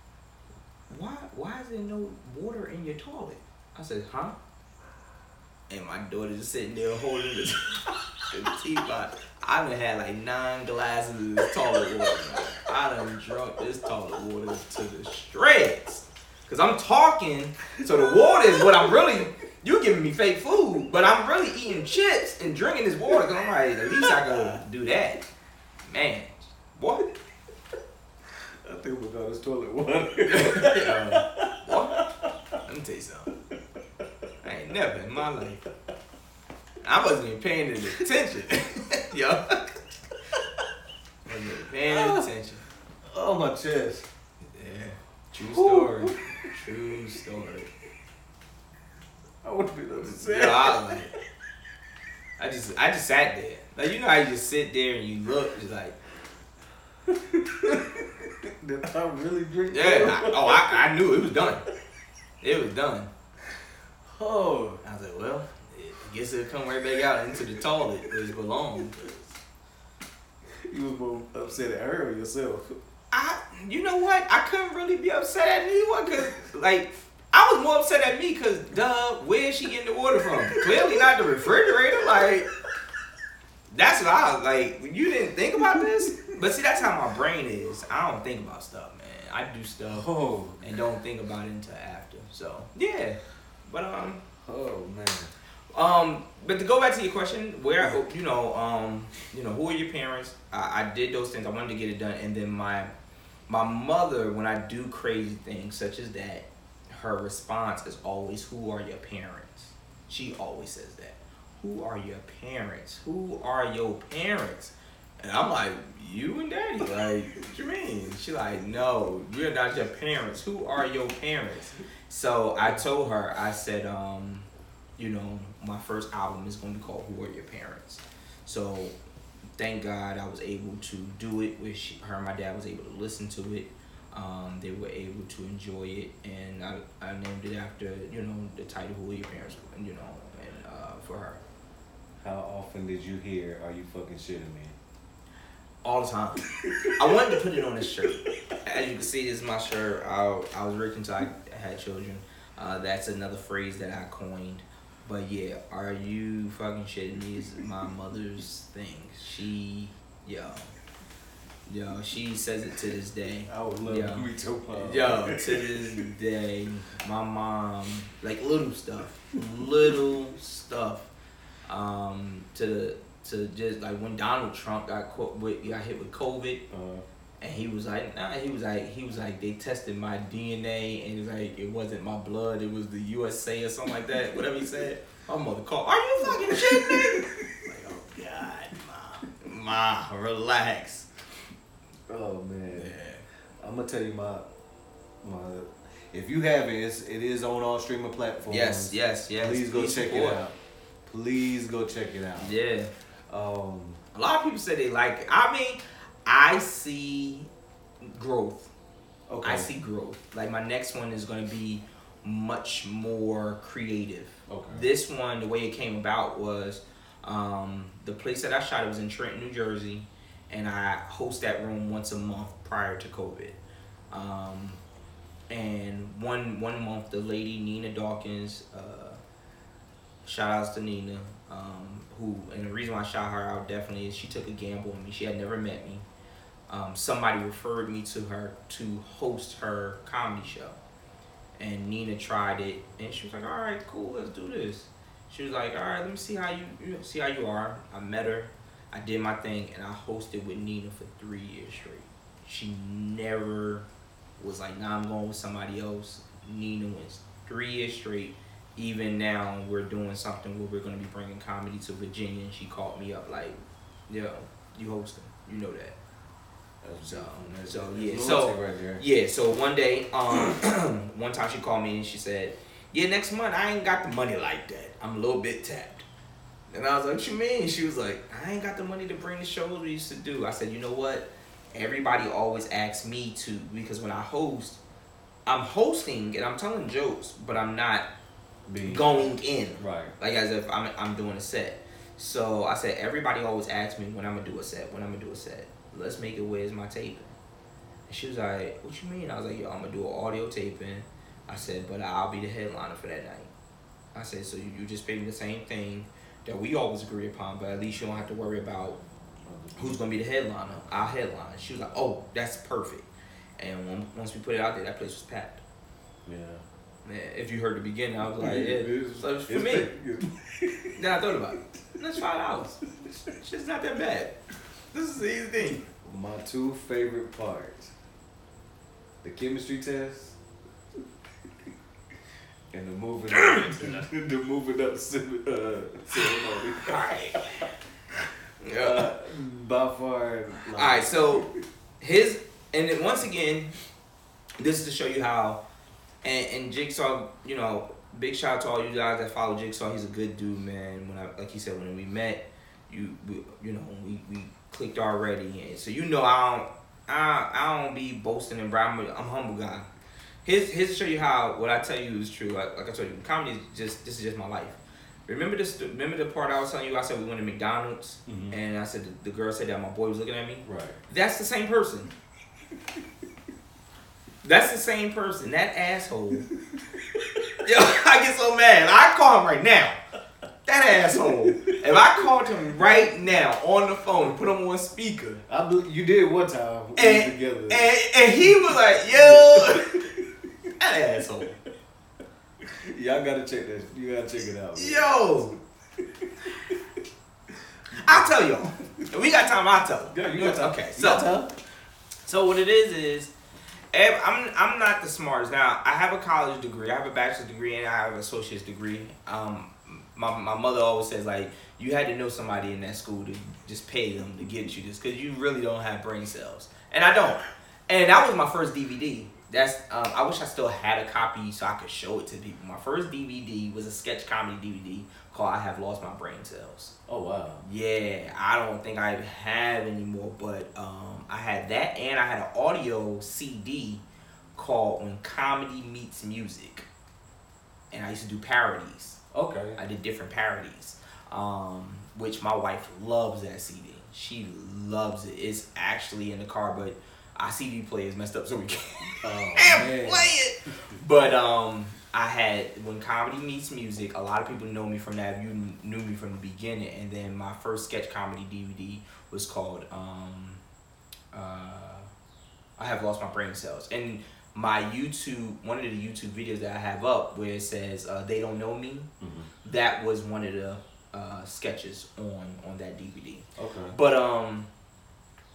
Why why is there no water in your toilet? I said, huh? And my daughter just sitting there holding the, the teapot. I done had like nine glasses of this toilet water. I done drunk this toilet water to the shreds. Cause I'm talking, so the water is what I'm really, you giving me fake food, but I'm really eating chips and drinking this water. Cause I'm like, at least I gotta do that. Man, what? I think we got this toilet water. uh, what? Let me tell you something. I ain't never in my life. I wasn't even paying any attention. Yo. I wasn't even paying any attention. Oh, my chest. Yeah. True story. True story. I would have been upset. Yo, I, like, I just I just sat there. Like, you know how you just sit there and you look, just like, did I really drink? Yeah. I, oh, I, I knew it was done. It was done. Oh. I was like, well, I guess it'll come right back out into the toilet where it belongs. You was more upset at her or yourself? I, you know what? I couldn't really be upset at anyone because, like, I was more upset at me because, duh, where is she getting the water from? Clearly not the refrigerator. Like, that's what I was like. You didn't think about this? But see, that's how my brain is. I don't think about stuff, man. I do stuff oh. and don't think about it until after. So, yeah. But, um. Oh, man. Um, but to go back to your question, where, you know, um, you know, who are your parents? I, I did those things. I wanted to get it done. And then my, my mother, when I do crazy things such as that, her response is always, who are your parents? She always says that. Who are your parents? Who are your parents? And I'm like, you and daddy. Like, what you mean? She like, no, we're not your parents. Who are your parents? So I told her, I said, um, you know, my first album is going to be called Who Are Your Parents? So thank God I was able to do it with she, her and my dad was able to listen to it. Um, they were able to enjoy it, and I, I named it after, you know, the title Who Are Your Parents, you know, and uh, for her. How often did you hear, are you fucking shitting me? All the time. I wanted to put it on this shirt. As you can see, this is my shirt. I, I was rich until I had children. Uh, that's another phrase that I coined. But yeah, are you fucking shitting me is my mother's thing. She, yo, yo, she says it to this day. I would love yo, to meet your mom. Yo, to this day, my mom, like little stuff, little stuff, um, to to just like when Donald Trump got caught with, got hit with COVID, uh, And he was like, nah, he was like, he was like, they tested my D N A and it was like, it wasn't my blood, it was the U S A or something like that, whatever he said. My mother called, are you fucking shitting me? Like, oh God, ma, ma, relax. Oh man, Yeah. I'm gonna tell you my, my, if you haven't, it's, it is on all streaming platforms. Yes, yes, yes. Please go Please check support. it out. Please go check it out. Yeah. Um, A lot of people say they like it. I mean, I see growth. okay. I see growth. Like my next one is going to be much more creative. Okay. This one, the way it came about was um, the place that I shot. It was in Trenton, New Jersey, and I host that room once a month prior to COVID. Um, and one one month, the lady Nina Dawkins, uh, shout outs to Nina, um, who and the reason why I shot her out definitely is she took a gamble on me. She had never met me. Um, somebody referred me to her to host her comedy show. And Nina tried it, and she was like, all right, cool, let's do this. She was like, all right, let me see how you, you see how you are. I met her, I did my thing, and I hosted with Nina for three years straight. She never was like, nah, I'm going with somebody else. Nina went three years straight. Even now, we're doing something where we're going to be bringing comedy to Virginia, and she called me up like, yo, you hosting, you know that. So, so yeah, so right yeah, so one day, um, one time she called me and she said, "Yeah, next month I ain't got the money like that. I'm a little bit tapped." And I was like, "What you mean?" She was like, "I ain't got the money to bring the shows we used to do." I said, "You know what? Everybody always asks me to because when I host, I'm hosting and I'm telling jokes, but I'm not Being, going in, right? Like as if I'm I'm doing a set." So I said, "Everybody always asks me when I'm gonna do a set. When I'm gonna do a set." Let's make it where's my taping. And she was like, what you mean? I was like, yo, I'm gonna do an audio taping. I said, but I'll be the headliner for that night. I said, so you, you just pay me the same thing that we always agree upon, but at least you don't have to worry about who's gonna be the headliner. I'll headline. She was like, oh, that's perfect. And when, once we put it out there, that place was packed. Yeah. Man, if you heard the beginning, I was like, yeah, it's, so it's for me. Then I thought about it. That's five dollars. It's just not that bad. This is the easy thing. My two favorite parts: the chemistry test and the moving up, the moving up uh, ceremony. All right. Yeah. Uh, by far. Like, All right. So his and then once again, this is to show you how, and, and Jigsaw, you know, big shout out to all you guys that follow Jigsaw. He's a good dude, man. When I, like he said, when we met, you, we, you know, we we. clicked already, and so you know I don't I I don't be boasting and bragging. I'm a humble guy. His his to show you how what I tell you is true. Like, like I told you, comedy is just this is just my life. Remember this? Remember the part I was telling you? I said we went to McDonald's, mm-hmm. and I said the, the girl said that my boy was looking at me. Right. That's the same person. That's the same person. That asshole. Yo, I get so mad. I call him right now. That asshole. If I called him right now on the phone, put him on speaker. I be, you did one time. We and, together. And, and he was like, yo. That asshole. Y'all gotta check that. You gotta check it out. Man. Yo. I'll tell y'all. If we got time, I'll tell. Yeah, you got time. Okay, you so, got time? So what it is is, I'm I'm not the smartest. Now, I have a college degree. I have a bachelor's degree and I have an associate's degree. Um, My, my mother always says, like, you had to know somebody in that school to just pay them to get you this because you really don't have brain cells. And I don't. And that was my first D V D. That's um, I wish I still had a copy so I could show it to people. My first D V D was a sketch comedy D V D called I Have Lost My Brain Cells. Oh, wow. Yeah, I don't think I have anymore, but um, I had that and I had an audio C D called When Comedy Meets Music. And I used to do parodies. Okay. I did different parodies, um, which my wife loves that C D. She loves it. It's actually in the car, but our C D player is messed up, so we can't, oh, can't play it. But um, I had When Comedy Meets Music. A lot of people know me from that. You knew me from the beginning, and then my first sketch comedy D V D was called um, uh, I Have Lost My Brain Cells, and my YouTube, one of the YouTube videos that I have up where it says uh, They Don't Know Me, mm-hmm. that was one of the uh, sketches on, on that D V D. Okay. But, um,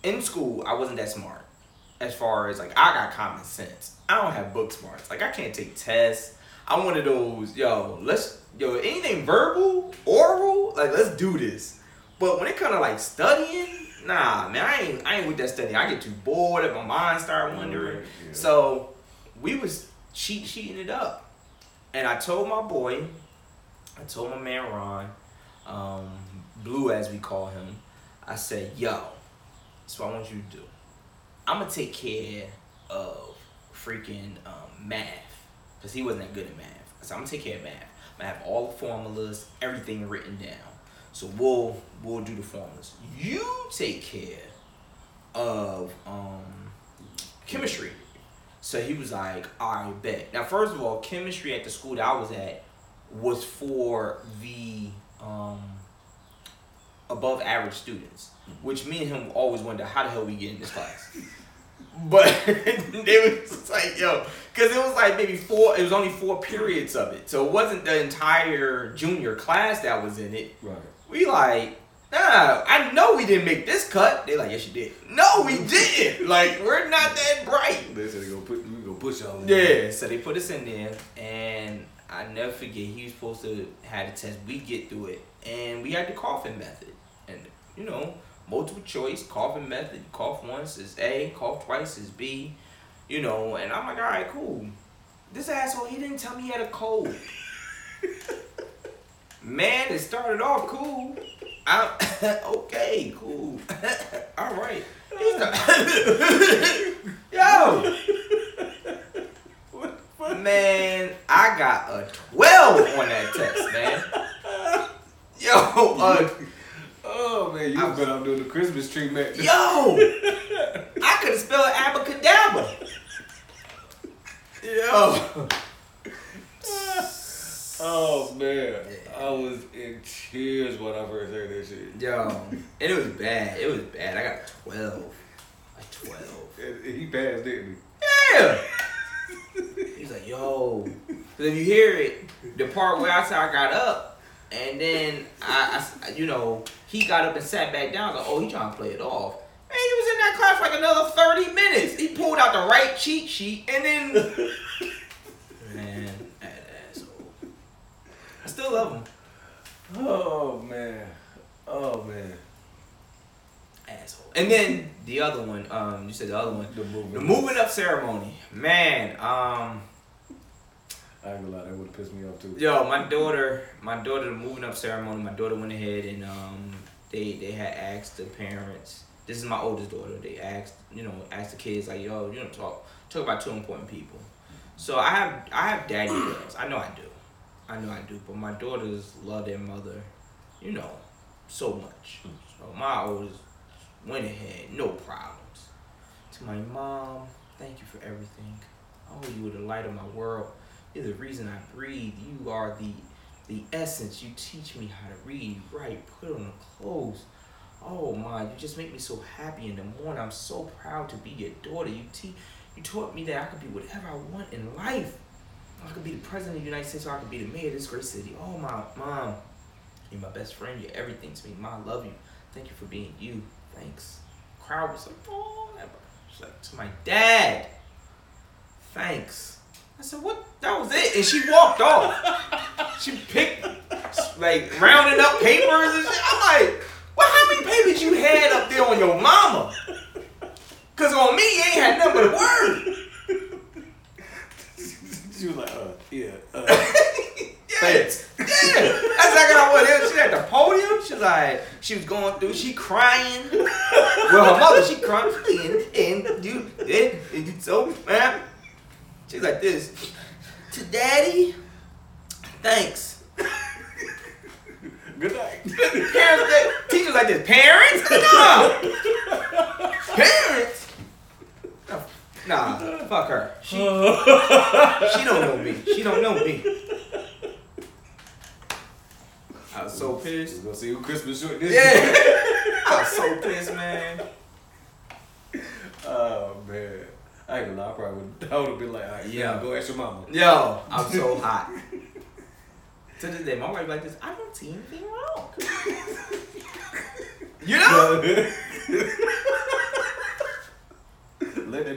in school, I wasn't that smart. As far as, like, I got common sense. I don't have book smarts. Like, I can't take tests. I'm one of those, yo, let's, yo, anything verbal, oral, like, let's do this. But when it comes to, like, studying, nah, man, I ain't, I ain't with that studying. I get too bored, my mind start wandering. Right, yeah. So, we was cheat sheeting it up. And I told my boy, I told my man Ron, um, Blue as we call him, I said, yo, that's what I want you to do. I'm going to take care of freaking um, math. Because he wasn't that good at math. I said, I'm going to take care of math. I'm going to have all the formulas, everything written down. So we'll we'll do the formulas. You take care of um, chemistry. So he was like, all right, bet. Now, first of all, chemistry at the school that I was at was for the um, above average students. Which me and him always wonder, how the hell we get in this class? But it was just like, yo, because it was like maybe four, it was only four periods of it. So it wasn't the entire junior class that was in it. Right. We like, nah, I know we didn't make this cut. They like, yes, you did. No, we didn't. Like, we're not that bright. They said they gonna put, we gonna push y'all in Yeah, there. so they put us in there, and I never forget, he was supposed to have the test. We get through it, and we had the coughing method. And, you know, multiple choice, coughing method. Cough once is A, cough twice is B. You know, and I'm like, all right, cool. This asshole, he didn't tell me he had a cold. Man, it started off cool. I'm, okay, cool. All right. Yo. Man, I got a twelve on that test, man. Yo, uh, oh man, you was been out doing the Christmas tree, man. Yo, I could have spelled abracadabra. Yo. Oh man, I was in tears when I first heard that shit. Yo, and it was bad. It was bad. I got a twelve. A twelve. And he passed, didn't he? Yeah. He's like, yo. Because if you hear it, the part where I said I got up, and then I, I, you know, he got up and sat back down. Like, oh, he trying to play it off. Man, he was in that class for like another thirty minutes. He pulled out the right cheat sheet, and then, man, that asshole. I still love him. Oh man, oh man, asshole. And then the other one, um, you said the other one, the moving, the moving up ceremony. Man, um, I ain't gonna lie, that would have pissed me off too. Yo, my daughter, my daughter, the moving up ceremony. My daughter went ahead and um, they they had asked the parents. This is my oldest daughter. They asked, you know, asked the kids like, yo, you know, talk talk about two important people. So I have I have daddy girls. I know I do. I know I do. But my daughters love their mother, you know, so much. So my oldest went ahead, no problems. To my mom, thank you for everything. Oh, you were the light of my world. You're the reason I breathe. You are the the essence. You teach me how to read, write, put on the clothes. Oh my, you just make me so happy in the morning. I'm so proud to be your daughter. You te- you taught me that I could be whatever I want in life. I could be the president of the United States, or I could be the mayor of this great city. Oh my mom, you're my best friend. You're everything to me. Mom, I love you. Thank you for being you. Thanks. Crowd was like, oh, she's like, to my dad. Thanks. I said, what? That was it. And she walked off. She picked, like, rounding up papers and shit. I'm like, well, how many papers you had up there on your mama? Because on me, you ain't had nothing but a word. She was like, uh, yeah, uh, yeah. Thanks. Yeah. That's exactly what I was. She at the podium. She was like, she was going through, she crying. Well, her mother, she crying. And, and you, and, and you so, man. She's like this. To daddy, thanks. Good night. Parents, teachers like this. Parents? No. Parents? No. Nah, fuck her. She, she don't know me. She don't know me. I was so pissed. We're gonna see who Christmas short this Yeah. I was so pissed, man. Oh man. I ain't gonna lie, I probably would, I would have been like, all right, yeah, go ask your mama. Yo, I'm so hot. To this day, my wife like this, I don't see anything wrong. You know?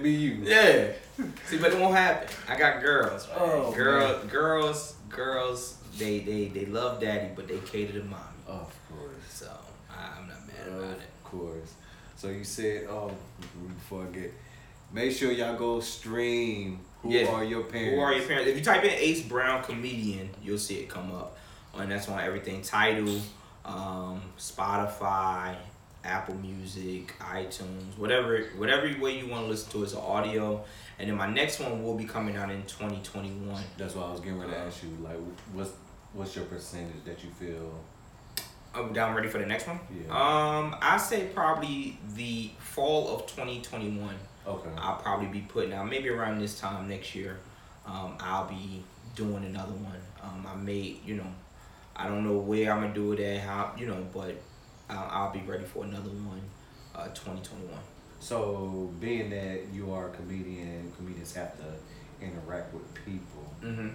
be you. Yeah. See, but it won't happen. I got girls. Man. Oh, Girl, man. girls, girls. They, they, they love daddy, but they cater to mommy. Of course. So I, I'm not mad Of about it. Of course. So you said, oh, before I get, make sure y'all go stream. Who Yeah. are your parents? Who are your parents? If you type in Ace Brown comedian, you'll see it come up, and that's on everything. Tidal, um, Spotify, Apple Music, iTunes, whatever, whatever way you want to listen to is audio. And then my next one will be coming out in twenty twenty-one. That's why I was getting ready to ask you, like, what's what's your percentage that you feel? I'm down ready for the next one. Yeah. Um, I say probably the fall of twenty twenty-one. Okay. I'll probably be putting out maybe around this time next year. Um, I'll be doing another one. Um, I may, you know, I don't know where I'm gonna do it at, how, you know, but I'll, I'll be ready for another one, uh, twenty twenty-one. So, being that you are a comedian, comedians have to interact with people. Mm-hmm.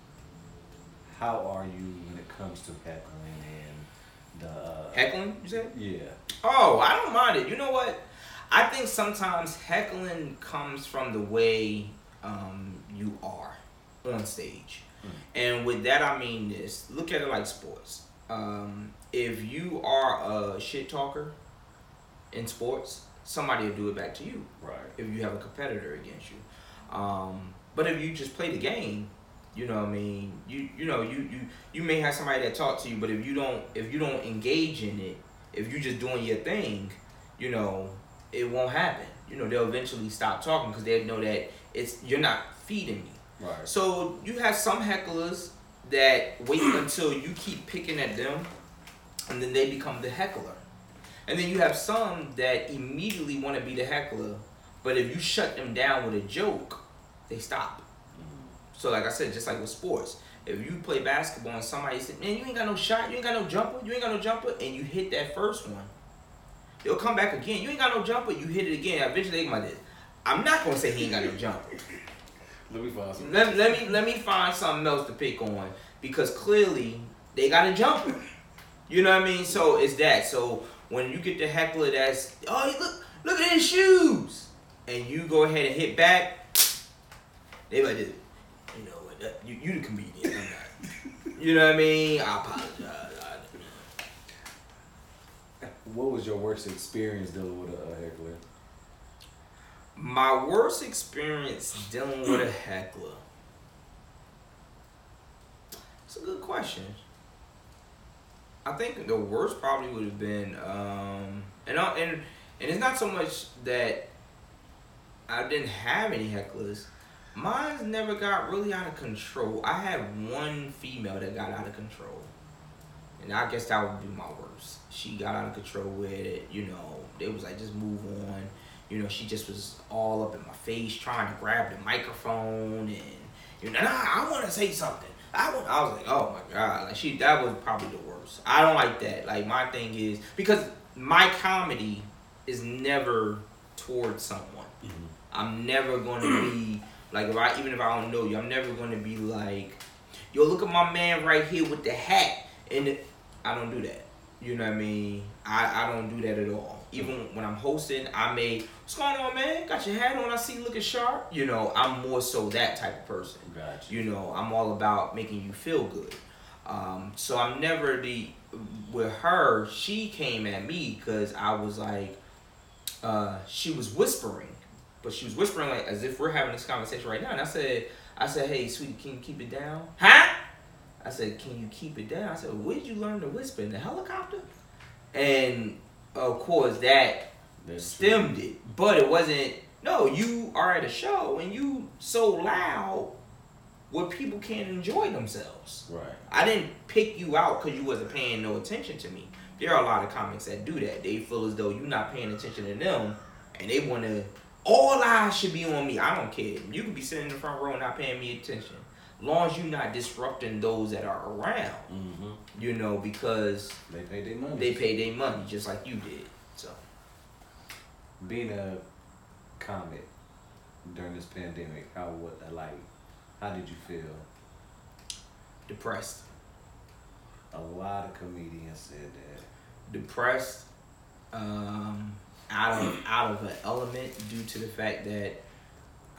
How are you when it comes to heckling and the uh, Heckling, you said? Yeah. Oh, I don't mind it. You know what? I think sometimes heckling comes from the way um, you are on stage. Mm. And with that, I mean this. Look at it like sports. Um, if you are a shit talker in sports, somebody will do it back to you. Right. If you have a competitor against you. Um, but if you just play the game, you know what I mean, you you know, you, you, you may have somebody that talk to you, but if you don't if you don't engage in it, if you're just doing your thing, you know, it won't happen. You know, they'll eventually stop talking because they know that it's you're not feeding me. Right. So you have some hecklers that wait until you keep picking at them, and then they become the heckler. And then you have some that immediately want to be the heckler, but if you shut them down with a joke, they stop. Mm-hmm. So like I said, just like with sports, if you play basketball and somebody said, man, you ain't got no shot, you ain't got no jumper, you ain't got no jumper, and you hit that first one, they'll come back again. You ain't got no jumper, you hit it again. Eventually they might do. I'm not gonna say he ain't got no jumper. Let me find something. Let, let me let me find something else to pick on because clearly they got a jumper. You know what I mean? So it's that. So when you get the heckler that's, oh, look look at his shoes, and you go ahead and hit back, they like, you know what? That, you you the comedian. I'm not. You know what I mean? I apologize. I, What was your worst experience dealing with a, a heckler? My worst experience dealing with a heckler. It's a good question. I think the worst probably would have been, um, and I, and and it's not so much that I didn't have any hecklers. Mine never got really out of control. I had one female that got out of control, and I guess that would be my worst. She got out of control with it. You know, they was like, just move on. You know, she just was all up in my face trying to grab the microphone and, you know, nah, I want to say something. I want. I was like, oh my God, like she. That was probably the worst. I don't like that. Like my thing is because my comedy is never towards someone. Mm-hmm. I'm never going to be like if I even if I don't know you, I'm never going to be like, yo, look at my man right here with the hat. And the, I don't do that. You know what I mean? I, I don't do that at all. Even when I'm hosting, I may, what's going on, man? Got your hat on, I see you looking sharp. You know, I'm more so that type of person. Gotcha. You know, I'm all about making you feel good. Um, so I'm never the, with her, she came at me because I was like, uh, she was whispering. But she was whispering like as if we're having this conversation right now. And I said, I said, hey, sweetie, can you keep it down? Huh? I said, can you keep it down? I said, where did you learn to whisper? In the helicopter? And of course that That's stemmed true. It. But it wasn't, no, you are at a show and you so loud where people can't enjoy themselves. Right. I didn't pick you out because you wasn't paying no attention to me. There are a lot of comics that do that. They feel as though you're not paying attention to them and they want to, all eyes should be on me. I don't care. You could be sitting in the front row and not paying me attention. Long as you're not disrupting those that are around, mm-hmm. you know, because they pay their money. They pay their money just like you did. So, being a comic during this pandemic, how what like, how did you feel? Depressed. A lot of comedians said that. Depressed, um, out of out of an element due to the fact that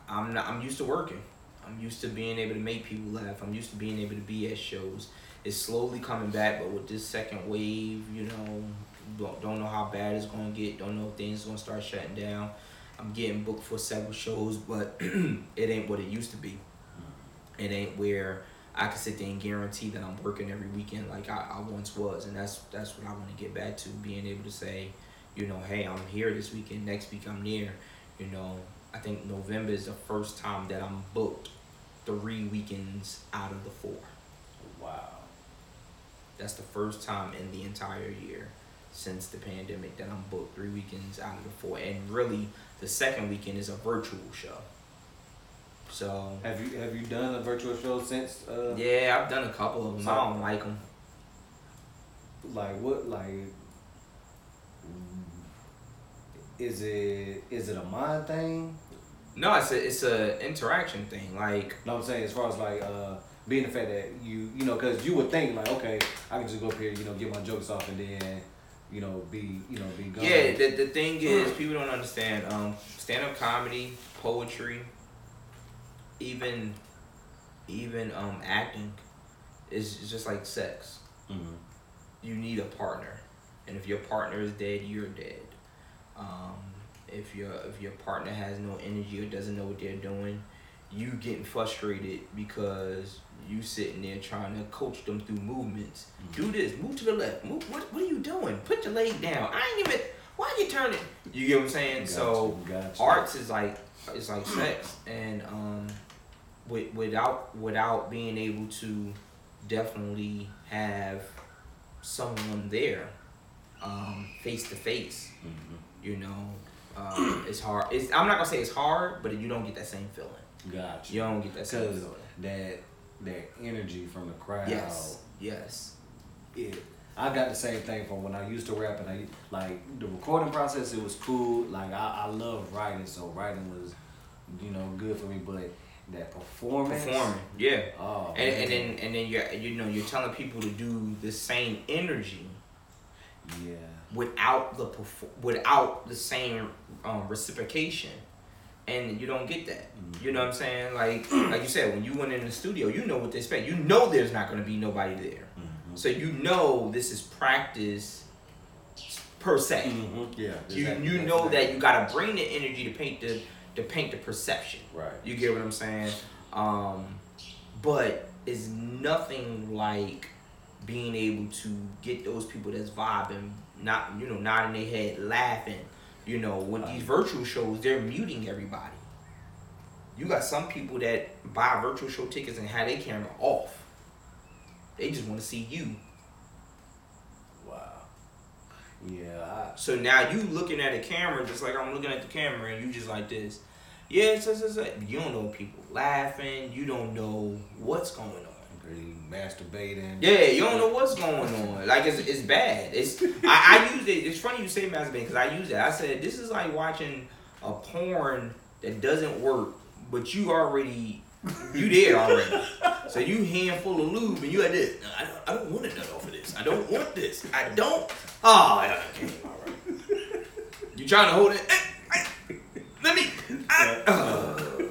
I'm not. I'm used to working. I'm used to being able to make people laugh. I'm used to being able to be at shows. It's slowly coming back, but with this second wave, you know, don't, don't know how bad it's gonna get. Don't know if things gonna start shutting down. I'm getting booked for several shows, but it ain't what it used to be. It ain't where I can sit there and guarantee that I'm working every weekend like I, I once was, and that's that's what I want to get back to. Being able to say, you know, hey, I'm here this weekend. Next week I'm there. You know, I think November is the first time that I'm booked three weekends out of the four. Wow. That's the first time in the entire year since the pandemic that I'm booked three weekends out of the four. And really, the second weekend is a virtual show. So have you have you done a virtual show since? Uh, yeah, I've done a couple of them. I don't like them. Like what? Like is it is it a mind thing? No, it's a it's a interaction thing. Like no, I'm saying as far as like uh being the fact that you you know because you would think like okay I can just go up here you know get my jokes off and then you know be you know be gone. Yeah, the the thing is people don't understand um stand up comedy, poetry, even even um acting is is just like sex. Mm-hmm. You need a partner, and if your partner is dead, you're dead. Um, if your if your partner has no energy or doesn't know what they're doing, you getting frustrated because you sitting there trying to coach them through movements. Mm-hmm. Do this, move to the left. Move. What What are you doing? Put your leg down. I ain't even. Why are you turning? You get what I'm saying? Got so you, got you. Arts is like it's like sex, and um, with, without without being able to definitely have someone there, um, face to face. You know, um, it's hard. It's I'm not gonna say it's hard, but you don't get that same feeling. Gotcha. You don't get that same feeling. That that energy from the crowd. Yes. Yes. It. I got the same thing from when I used to rap, and I like the recording process. It was cool. Like I, I love writing, so writing was, you know, good for me. But that performance, performing, yeah. Oh, and man. and then and then you're you know you're telling people to do the same energy. Yeah. Without the perfor- without the same um, reciprocation, and you don't get that. Mm-hmm. You know what I'm saying? Like like you said, when you went in the studio, you know what to expect. You know there's not going to be nobody there, mm-hmm. so you know this is practice per se. Mm-hmm. Yeah, you exactly. you know that you got to bring the energy to paint the to paint the perception. Right. You get what I'm saying? Um, but it's nothing like being able to get those people that's vibing, not you know, nodding their head, laughing. You know, with these virtual shows, they're muting everybody. You got some people that buy virtual show tickets and have their camera off. They just want to see you. Wow. Yeah. I... So now you looking at a camera just like I'm looking at the camera, and you just like this. Yeah, it's, it's, it's, you don't know people laughing. You don't know what's going on. Masturbating. Yeah, you don't know what's going on. Like it's it's bad. It's I, I use it. It's funny you say masturbating because I use it. I said this is like watching a porn that doesn't work, but you already you there already. So you handful of lube and you like this. No, I don't I don't want to nut off of this. I don't want this. I don't. Oh, yeah, okay, all right. You trying to hold it? Let me. I, uh.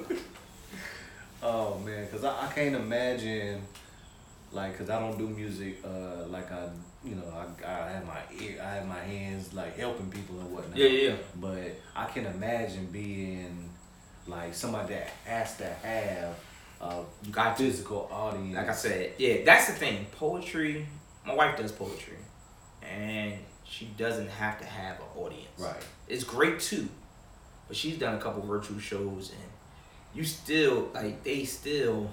Oh man, cause I, I can't imagine. Like, cause I don't do music, uh, like I, you know, I, I have my ear, I have my hands like helping people and whatnot. Yeah, yeah. But I can imagine being like somebody that has to have a you got physical to. audience. Like I said, yeah, that's the thing. Poetry. My wife does poetry, and she doesn't have to have an audience. Right. It's great too, but she's done a couple virtual shows, and you still like they still.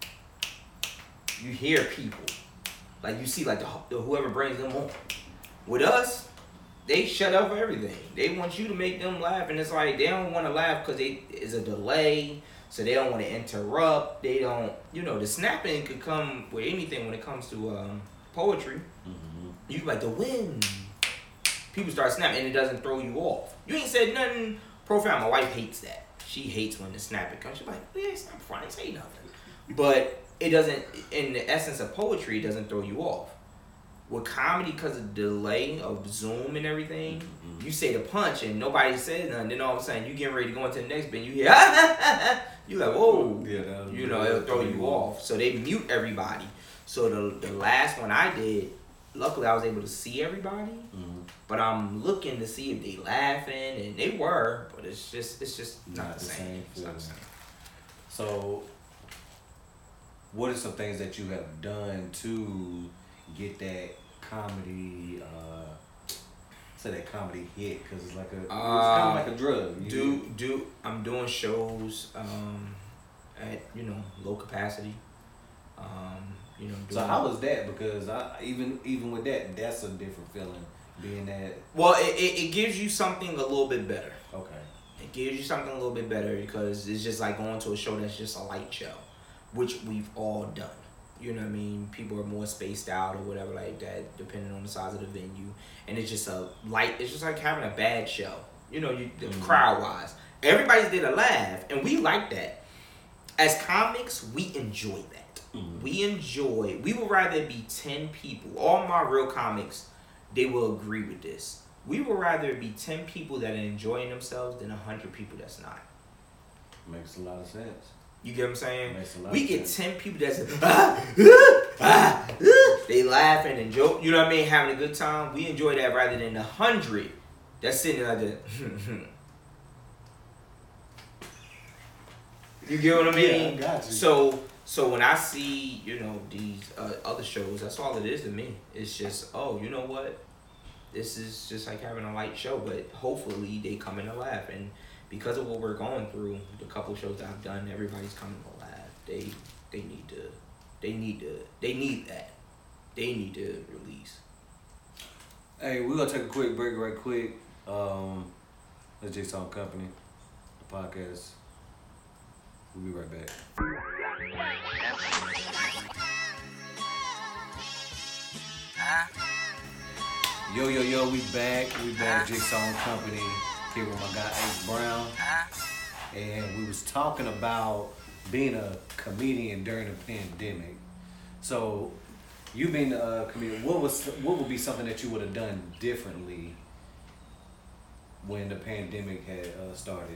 You hear people, like you see, like the, the whoever brings them on. With us, they shut up for everything. They want you to make them laugh, and it's like they don't want to laugh because they is a delay, so they don't want to interrupt. They don't, you know, the snapping could come with anything when it comes to um, poetry. Mm-hmm. You be like the wind. People start snapping, and it doesn't throw you off. You ain't said nothing profound. My wife hates that. She hates when the snapping comes. She's like, well, yeah, it's not fun. I ain't say nothing, but. It doesn't, in the essence of poetry, it doesn't throw you off. with comedy, because of the delay of Zoom and everything, mm-hmm. you say the punch and nobody says nothing. Then all of a sudden you getting ready to go into the next bit, you hear you like whoa, yeah, you know it'll throw you off. So they mute everybody. So the the last one I did, luckily I was able to see everybody, mm-hmm. but I'm looking to see if they laughing, and they were, but it's just it's just not, not the same. same. It's not the same. So, what are some things that you have done to get that comedy, uh, say that comedy hit? Because it's like a, it's uh, kind of like a drug. Do get... do I'm doing shows um, at you know low capacity. Um, you know. So how was that? Because I even even with that, that's a different feeling. Being that. Well, it, it, it gives you something a little bit better. Okay. It gives you something a little bit better because it's just like going to a show that's just a light show, which we've all done. You know what I mean? People are more spaced out or whatever like that, depending on the size of the venue. And it's just a light, it's just like having a bad show. You know, you mm-hmm. crowd-wise. Everybody did a laugh, and we like that. As comics, we enjoy that. Mm-hmm. We enjoy, we would rather be ten people. All my real comics, they will agree with this. We would rather be ten people that are enjoying themselves than one hundred people that's not. Makes a lot of sense. You get what I'm saying? Makes a lot we of get sense. ten people that's ah, ah, ah, ah, they laughing and joke. You know what I mean? Having a good time. We enjoy that rather than the one hundred that's sitting like that. You get what I mean? Yeah, I got you. So, so when I see, you know, these uh, other shows, that's all it is to me. It's just, oh, you know what? This is just like having a light show, but hopefully they come in to laugh. And because of what we're going through, the couple shows that I've done, everybody's coming to laugh. They they need to, they need to, they need that. They need to release. Hey, we're gonna take a quick break right quick. Um, the Jigsaw Company, the podcast. We'll be right back. Yo, yo, yo, we back. We back, Jigsaw Company, here with my guy Ace Brown. And we was talking about being a comedian during the pandemic. So, you being a comedian, what was what would be something that you would have done differently when the pandemic had uh, started?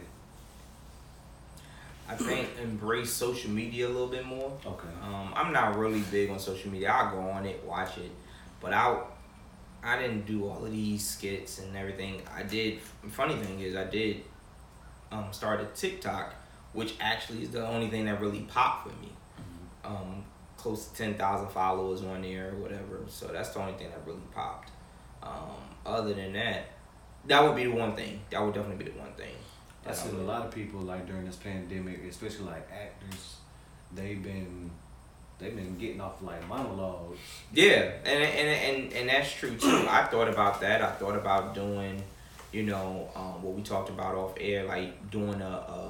I think embrace social media a little bit more. Okay. Um, I'm not really big on social media. I'll go on it, watch it, but I I didn't do all of these skits and everything. I did. Funny thing is, I did um, start a TikTok, which actually is the only thing that really popped for me. Mm-hmm. Um, close to ten thousand followers on there or whatever. So that's the only thing that really popped. Um, other than that, that would be the one thing. That would definitely be the one thing. I see a lot of people like during this pandemic, especially like actors, they've been they've been getting off like monologues. Yeah, and and and and that's true too. I thought about that. I thought about doing, you know, um, what we talked about off air, like doing a, a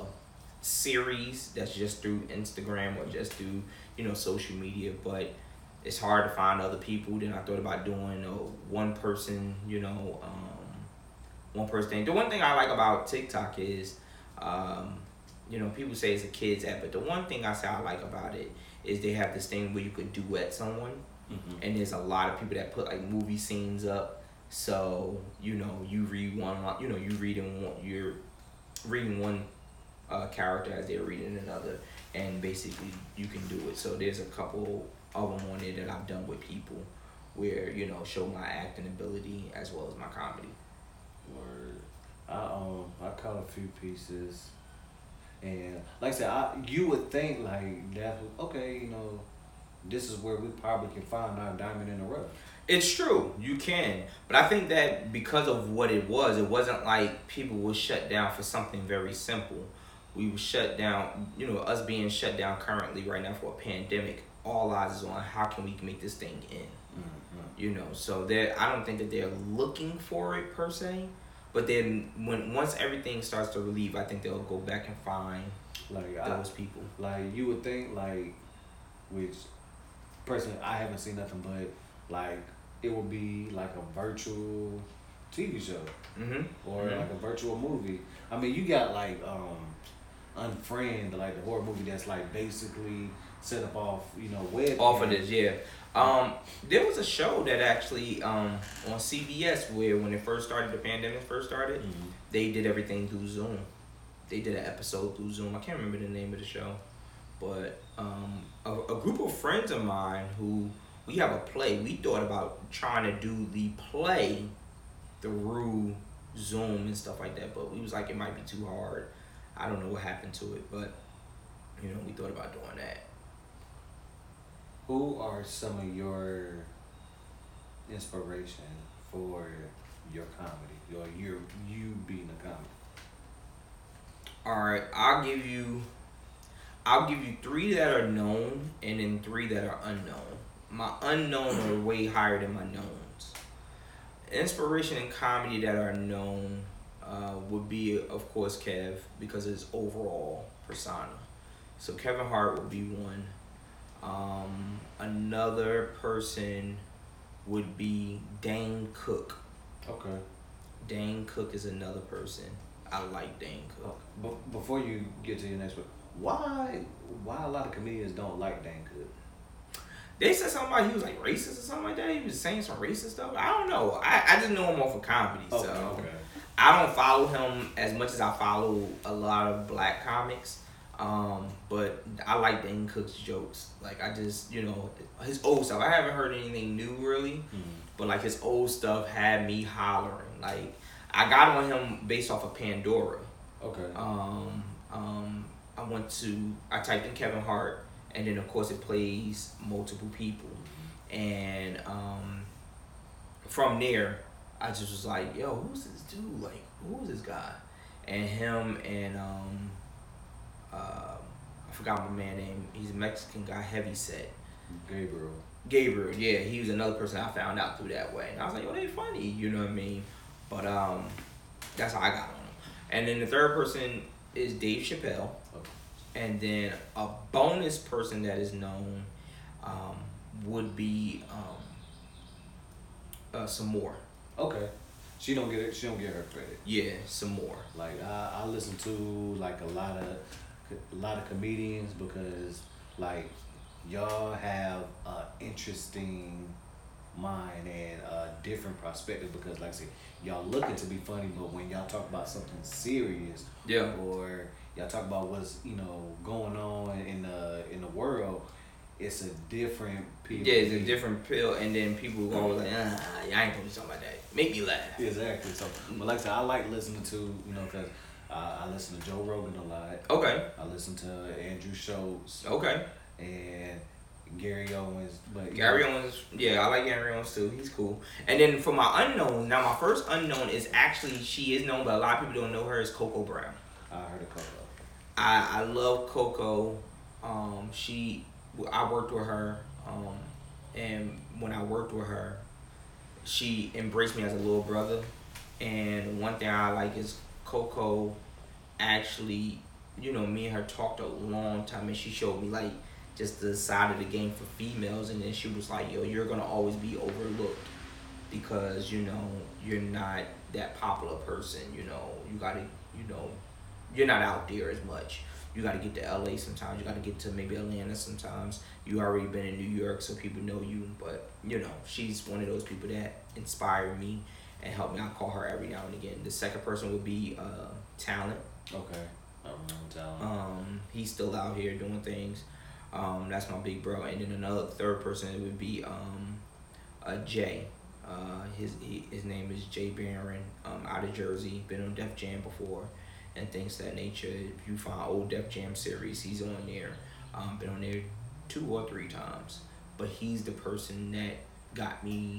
series that's just through Instagram or just through, you know, social media. But it's hard to find other people. Then I thought about doing a one person, you know. Um, One person thing. The one thing I like about TikTok is, um, you know, people say it's a kids app, but the one thing I say I like about it is they have this thing where you could duet someone, mm-hmm. and there's a lot of people that put like movie scenes up. So you know, you read one, you know, you reading one, you're reading one uh, character as they're reading another, and basically you can do it. So there's a couple of them on there that I've done with people, where you know, show my acting ability as well as my comedy. Word. I um I caught a few pieces, and like I said, I you would think like that. Okay, you know, this is where we probably can find our diamond in the rough. It's true, you can, but I think that because of what it was, it wasn't like people were shut down for something very simple. We were shut down. You know, us being shut down currently right now for a pandemic. All eyes is on how can we make this thing end. Mm-hmm. You know, so they I don't think that they're looking for it per se, but then when once everything starts to relieve, I think they'll go back and find like those I, people. Like you would think, like, which personally I haven't seen nothing but like it would be like a virtual T V show, mm-hmm. or mm-hmm. like a virtual movie. I mean, you got like um, Unfriend, like the horror movie that's like basically set up off, you know, web. Off of this, yeah. Um, there was a show that actually um, on C B S where when it first started, the pandemic first started, mm-hmm. they did everything through Zoom. They did an episode through Zoom. I can't remember the name of the show, but um, a, a group of friends of mine who we have a play. We thought about trying to do the play through Zoom and stuff like that, but we was like, it might be too hard. I don't know what happened to it, but you know, we thought about doing that. Who are some of your inspiration for your comedy, or your you being a comedy? All right, I'll give you, I'll give you three that are known, and then three that are unknown. My unknown are way higher than my knowns. Inspiration in comedy that are known uh, would be, of course, Kev, because of his overall persona. So Kevin Hart would be one. Um, another person would be Dane Cook. Okay. Dane Cook is another person. I like Dane Cook. Oh, but before you get to your next one, why why a lot of comedians don't like Dane Cook? They said something about he was like racist or something like that. He was saying some racist stuff. I don't know. I, I just know him off of comedy. Okay, so okay. I don't follow him as much as I follow a lot of black comics. Um, but I like Dane Cook's jokes. Like, I just, you know, his old stuff. I haven't heard anything new really, mm-hmm. but like his old stuff had me hollering. Like, I got on him based off of Pandora. Okay. Um, um, I went to, I typed in Kevin Hart, and then of course it plays multiple people. And um, from there, I just was like, yo, who's this dude? Like, who is this guy? And him and, um, uh, I forgot my man name. He's a Mexican guy, Heavyset. Gabriel. Gabriel, yeah. He was another person I found out through that way. And I was like, yo, they funny, you know what I mean? But um, that's how I got on him. And then the third person is Dave Chappelle. Okay. And then a bonus person that is known um, would be um, uh, some more. Okay. She don't get it. She don't get her credit. Yeah, some more. Like I, I listen to like a lot of a lot of comedians because like y'all have a interesting mind and a different perspective because like I said, y'all looking to be funny, but when y'all talk about something serious, yeah, or y'all talk about what's you know going on in the in the world, it's a different pill. Yeah, it's a different pill, and then people go always like, ah, I ain't gonna do something like that. Make me laugh. Exactly. So, but like I said, I like listening to you know because uh, I listen to Joe Rogan a lot. Okay. I listen to Andrew Schultz. Okay. And Gary Owens, but Gary know. Owens, yeah, I like Gary Owens too. He's cool. And then for my unknown, now my first unknown is actually she is known, but a lot of people don't know her as Coco Brown. I heard of Coco. I I love Coco. Um, she, I worked with her, um, and when I worked with her, she embraced me as a little brother. And one thing I like is Coco actually, you know, me and her talked a long time, and she showed me like just the side of the game for females, and then she was like, yo, you're gonna always be overlooked because, you know, you're not that popular person, you know, you gotta, you know, you're not out there as much. You gotta get to L A sometimes, you gotta get to maybe Atlanta sometimes. You already been in New York, so people know you, but, you know, she's one of those people that inspired me and helped me. I call her every now and again. The second person would be uh, Talent. Okay, I remember Talent. Um, he's still out here doing things. Um, that's my big bro. And then another third person would be um, uh, Jay. Uh, his he, his name is Jay Barron, um, out of Jersey. Been on Def Jam before and things of that nature. If you find old Def Jam series, he's on there. Um, been on there two or three times. But he's the person that got me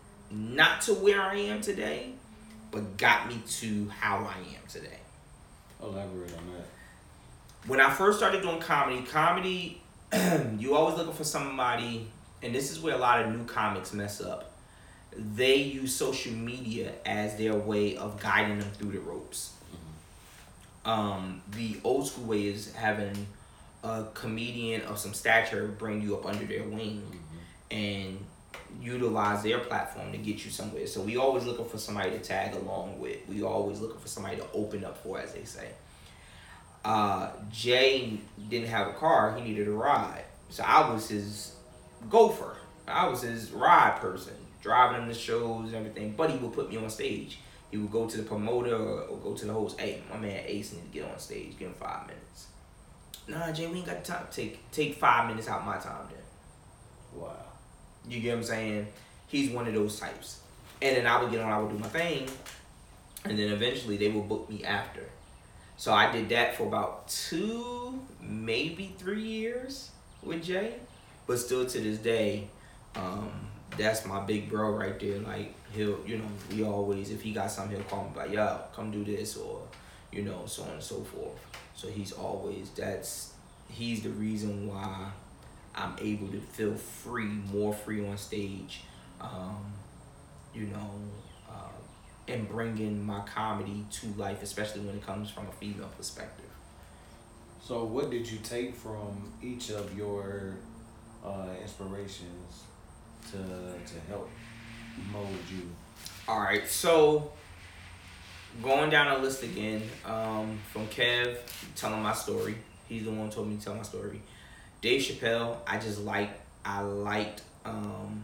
not to where I am today, but got me to how I am today. Elaborate on that. When I first started doing comedy, comedy, you always looking for somebody, and this is where a lot of new comics mess up. They use social media as their way of guiding them through the ropes. Mm-hmm. Um, the old school way is having a comedian of some stature bring you up under their wing, mm-hmm. and utilize their platform to get you somewhere. So we always looking for somebody to tag along with. We always looking for somebody to open up for, as they say. Uh, Jay didn't have a car. He needed a ride. So I was his gopher. I was his ride person, driving him to shows and everything. But he would put me on stage. He would go to the promoter or, or go to the host. Hey, my man Ace need to get on stage. Give him five minutes. Nah, Jay, we ain't got time. Take take five minutes out my time then. Wow. You get what I'm saying? He's one of those types. And then I would get on, I would do my thing. And then eventually they would book me after. So I did that for about two, maybe three years with Jay. But still to this day, um, that's my big bro right there. Like, he'll, you know, we always, if he got something, he'll call me like, yo, come do this, or, you know, so on and so forth. So he's always, that's, he's the reason why I'm able to feel free, more free on stage, um, you know, uh, and bringing my comedy to life, especially when it comes from a female perspective. So what did you take from each of your uh, inspirations to to help mold you? All right, so going down the list again, um, from Kev, telling my story. He's the one who told me to tell my story. Dave Chappelle, I just like, I liked um,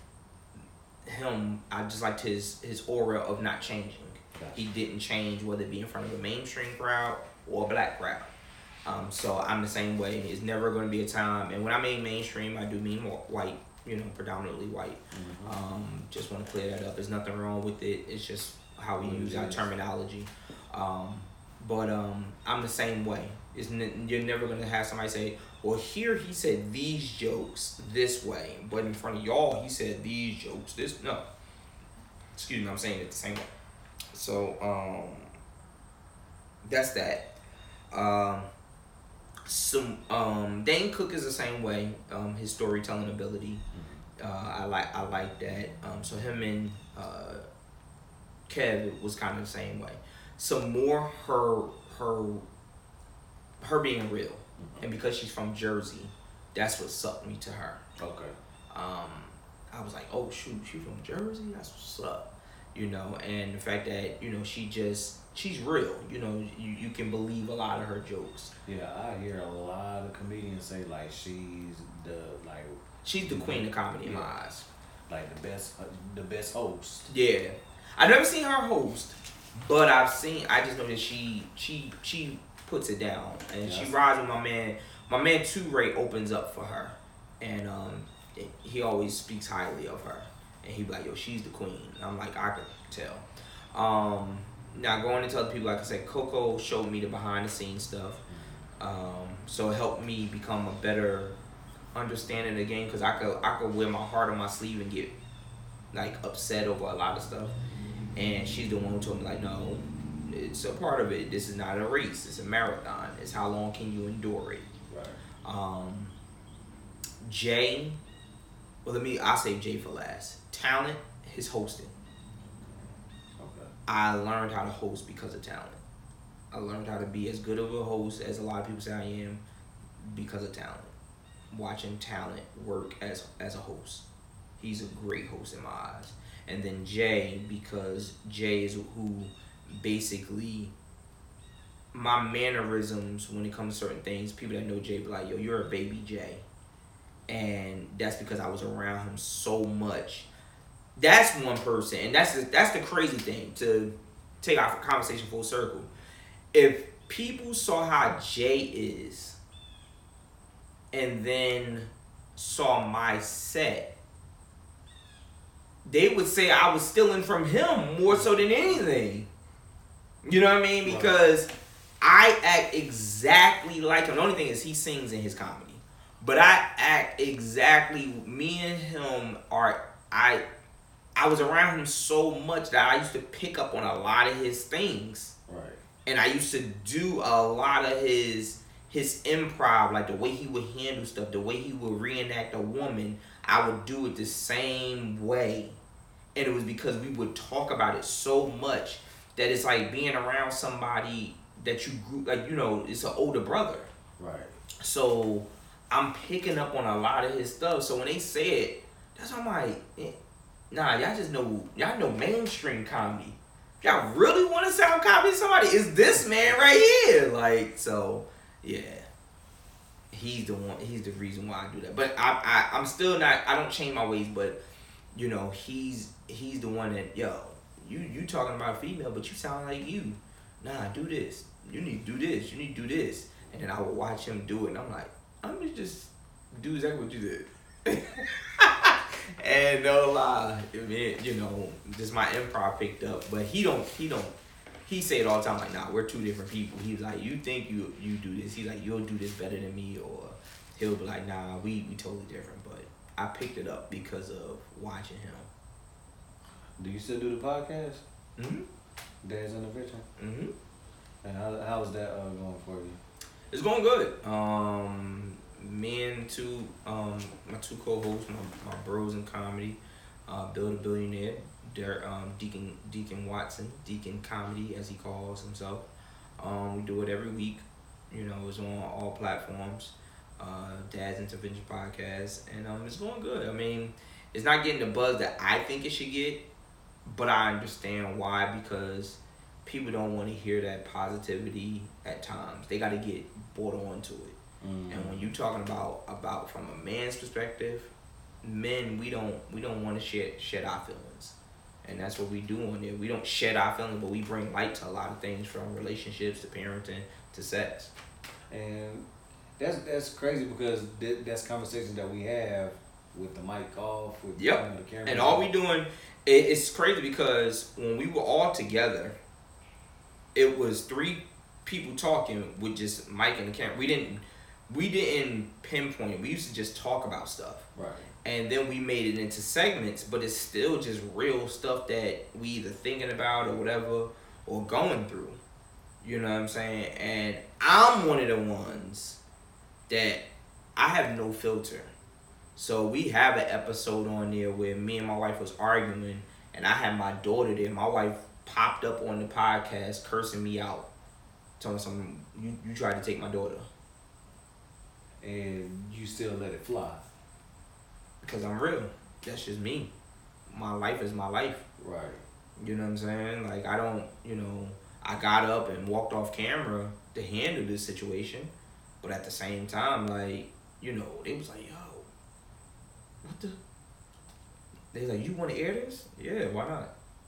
him. I just liked his his aura of not changing. Gotcha. He didn't change, whether it be in front of a mainstream crowd or a black crowd. Um, so I'm the same way. It's never going to be a time, and when I mean mainstream, I do mean more white, you know, predominantly white. Mm-hmm. Um, just want to clear that up. There's nothing wrong with it. It's just how we use our terminology. Um, but um, I'm the same way. It's n- you're never going to have somebody say, well, here he said these jokes this way, but in front of y'all, he said these jokes this. No. Excuse me, I'm saying it the same way. So, um, that's that. Um, some, um, Dane Cook is the same way. Um, his storytelling ability. Uh, I like, I like that. Um, so him and, uh, Kev was kind of the same way. Some more her, her, her being real. Mm-hmm. And because she's from Jersey, that's what sucked me to her. Okay. Um, I was like, oh shoot, she from Jersey? That's what's up. You know, and the fact that, you know, she just, she's real. You know, you, you can believe a lot of her jokes. Yeah, I hear a lot of comedians say, like, she's the, like... She's the queen of comedy in my eyes. Like, the best, the best host. Yeah. I've never seen her host, but I've seen, I just know that she, she, she puts it down. And yes. She rides with my man. My man, Two Ray, opens up for her. And um, it, he always speaks highly of her. And he be like, yo, she's the queen. And I'm like, I could tell. Um, now, going into other people, like I said, Coco showed me the behind-the-scenes stuff. Um, so it helped me become a better understanding of the game, because I could, I could wear my heart on my sleeve and get, like, upset over a lot of stuff. And she's the one who told me, like, no, it's a part of it. This is not a race. It's a marathon. It's how long can you endure it. Right. Um, Jay, well, let me, I'll save Jay for last. Talent, his hosting. Okay. I learned how to host because of talent. I learned how to be as good of a host as a lot of people say I am because of talent. Watching talent work as as a host. He's a great host in my eyes. And then Jay, because Jay is who basically, my mannerisms when it comes to certain things, people that know Jay be like, yo, you're a baby Jay. And that's because I was around him so much. That's one person, and that's the, that's the crazy thing, to take our conversation full circle. If people saw how Jay is and then saw my set, they would say I was stealing from him more so than anything. You know what I mean? Because I act exactly like him. The only thing is he sings in his comedy. But I act exactly, me and him are, I I was around him so much that I used to pick up on a lot of his things. Right. And I used to do a lot of his his improv, like the way he would handle stuff, the way he would reenact a woman, I would do it the same way. And it was because we would talk about it so much that it's like being around somebody that you grew, like, you know, it's an older brother. Right. So I'm picking up on a lot of his stuff. So when they say it, that's why I'm like, eh, nah, y'all just know, y'all know mainstream comedy. Y'all really want to sound copy somebody? Is this man right here? Like, so, yeah. he's the one. He's the reason why I do that. But I, I, I'm still not. I don't change my ways. But you know, he's he's the one that yo, you you talking about a female, but you sound like you. Nah, do this. You need to do this. You need to do this. And then I would watch him do it, and I'm like, I'm gonna just do exactly what you did. And no lie, I mean, you know, just my improv picked up. But he don't. He don't. He say it all the time, like, nah, we're two different people. He's like, you think you you do this. He's like, you'll do this better than me. Or he'll be like, nah, we, we totally different. But I picked it up because of watching him. Do you still do the podcast? Mm-hmm. Dad's Intervention? Mm-hmm. And how, how's that uh, going for you? It's going good. Um, me and two, um, my two co-hosts, my, my bros in comedy, uh, Bill the Billionaire, Der, um, Deacon Deacon Watson, Deacon Comedy as he calls himself. Um, we do it every week. You know, it's on all platforms. Uh, Dad's Intervention Podcast, and um, it's going good. I mean, it's not getting the buzz that I think it should get, but I understand why, because people don't want to hear that positivity at times. They got to get bought onto it. Mm. And when you talking about about from a man's perspective, men we don't we don't want to shed shed our feelings. And that's what we do on there. We don't shed our feelings, but we bring light to a lot of things, from relationships to parenting to sex. And that's that's crazy, because th- that's conversations that we have with the mic off, with yep. you know, the camera. And all we doing, it, it's crazy because when we were all together, it was three people talking with just mic and the camera. We didn't we didn't pinpoint. We used to just talk about stuff. Right. And then we made it into segments, but it's still just real stuff that we either thinking about or whatever, or going through. You know what I'm saying? And I'm one of the ones that I have no filter. So we have an episode on there where me and my wife was arguing, and I had my daughter there. My wife popped up on the podcast cursing me out, telling me something, you, you tried to take my daughter. And you still let it fly. Because I'm real. That's just me. My life is my life. Right. You know what I'm saying? Like, I don't, you know, I got up and walked off camera to handle this situation. But at the same time, like, you know, they was like, yo, what the? They was like, you want to air this? Yeah, why not?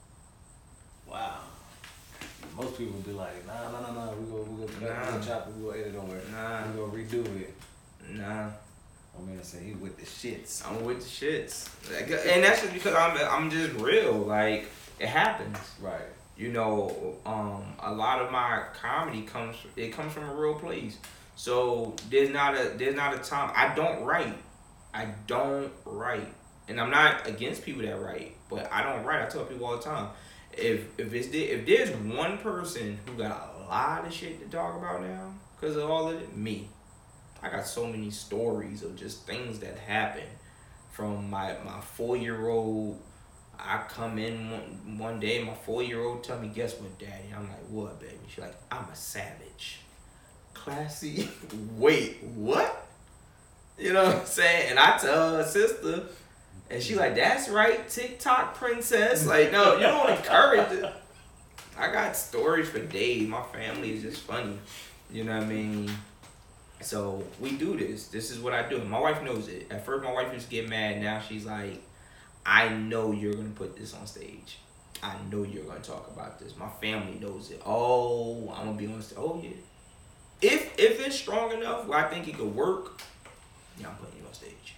Wow. Most people would be like, nah, nah, nah, nah, we go, we go, nah. we go chop it, we go edit over it. Nah. We go redo it. Nah. My man say he with the shits. I'm with the shits. Like, and that's just because I'm I'm just real. Like, it happens. Right. You know, um, a lot of my comedy comes it comes from a real place. So there's not a there's not a time I don't write. I don't write. And I'm not against people that write, but I don't write. I tell people all the time. If if it's if there's one person who got a lot of shit to talk about now because of all of it, me. I got so many stories of just things that happen. From my, my four-year-old, I come in one, one day, my four-year-old tell me, guess what, Daddy? I'm like, what, baby? She's like, I'm a savage. Classy. Wait, what? You know what I'm saying? And I tell her sister, and she like, that's right, TikTok princess. Like, no, you don't encourage it. I got stories for days. My family is just funny. You know what I mean? So we do this. This is what I do. My wife knows it. At first, my wife used to get mad. Now she's like, I know you're going to put this on stage. I know you're going to talk about this. My family knows it. Oh, I'm going to be on stage. Oh, yeah. If if it's strong enough where I think it could work, yeah, I'm putting you on stage.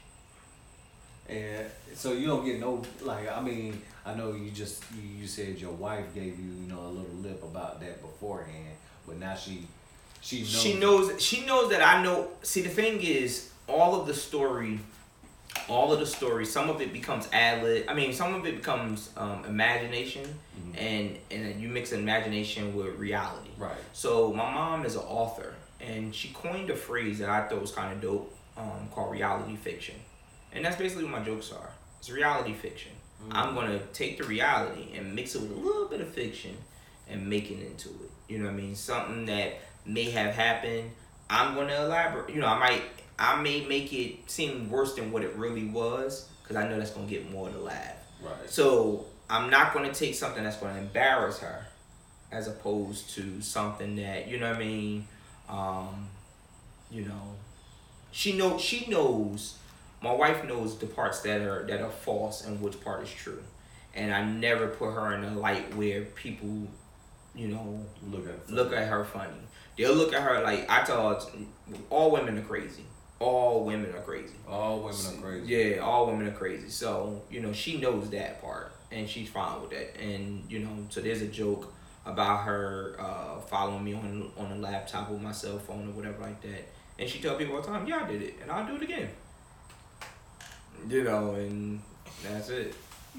And so you don't get no, like, I mean, I know you just, you, you said your wife gave you, you know, a little lip about that beforehand, but now she... She knows. She knows. She knows that I know. See, the thing is, all of the story, all of the story. Some of it becomes ad lib. I mean, some of it becomes um, imagination, mm-hmm. and and you mix imagination with reality. Right. So my mom is an author, and she coined a phrase that I thought was kind of dope, um, called reality fiction, and that's basically what my jokes are. It's reality fiction. Mm-hmm. I'm gonna take the reality and mix it with a little bit of fiction, and make it into it. You know what I mean? Something that may have happened. I'm going to elaborate. You know, I might, I may make it seem worse than what it really was, because I know that's going to get more to laugh. Right. So I'm not going to take something that's going to embarrass her, as opposed to something that, you know what I mean, um, you know, She know she knows. My wife knows the parts that are that are false and which part is true, and I never put her in a light where people, you know, look at look at her funny. They'll look at her like I tell her, all women are crazy. All women are crazy. All women are crazy. Yeah, all women are crazy. So you know she knows that part, and she's fine with that. And you know, so there's a joke about her uh, following me on on a laptop with my cell phone or whatever like that, and she tell people all the time, "Yeah, I did it, and I'll do it again." You know, and that's it.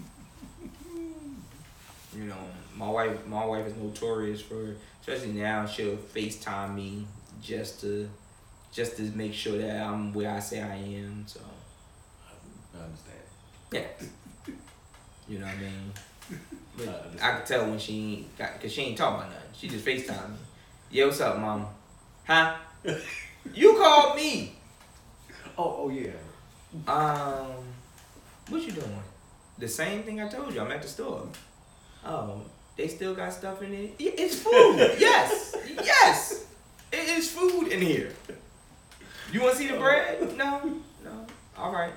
You know, my wife, my wife is notorious for, especially now, she'll FaceTime me just to, just to make sure that I'm where I say I am. So, I understand. Yeah. You know what I mean? But I, I could tell when she ain't got, cause she ain't talking about nothing. She just FaceTime me. Yeah, what's up, mom? Huh? You called me. Oh, oh yeah. Um, what you doing? The same thing I told you. I'm at the store. Oh, they still got stuff in it? Yeah, it's food. Yes. Yes. It is food in here. You want to see the bread? No. No. All right.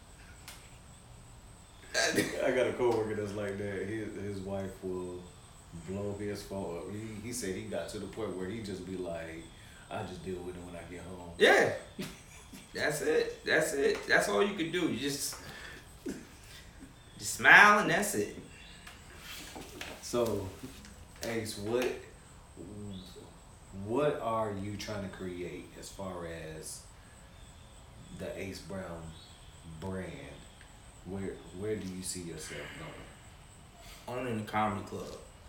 I got a coworker that's like that. His his wife will blow his phone up. He, he said he got to the point where he just be like, I just deal with it when I get home. Yeah. That's it. That's it. That's all you can do. You just, just smile and that's it. So, Ace, what what are you trying to create as far as the Ace Brown brand? Where where do you see yourself going? Owning a comedy club.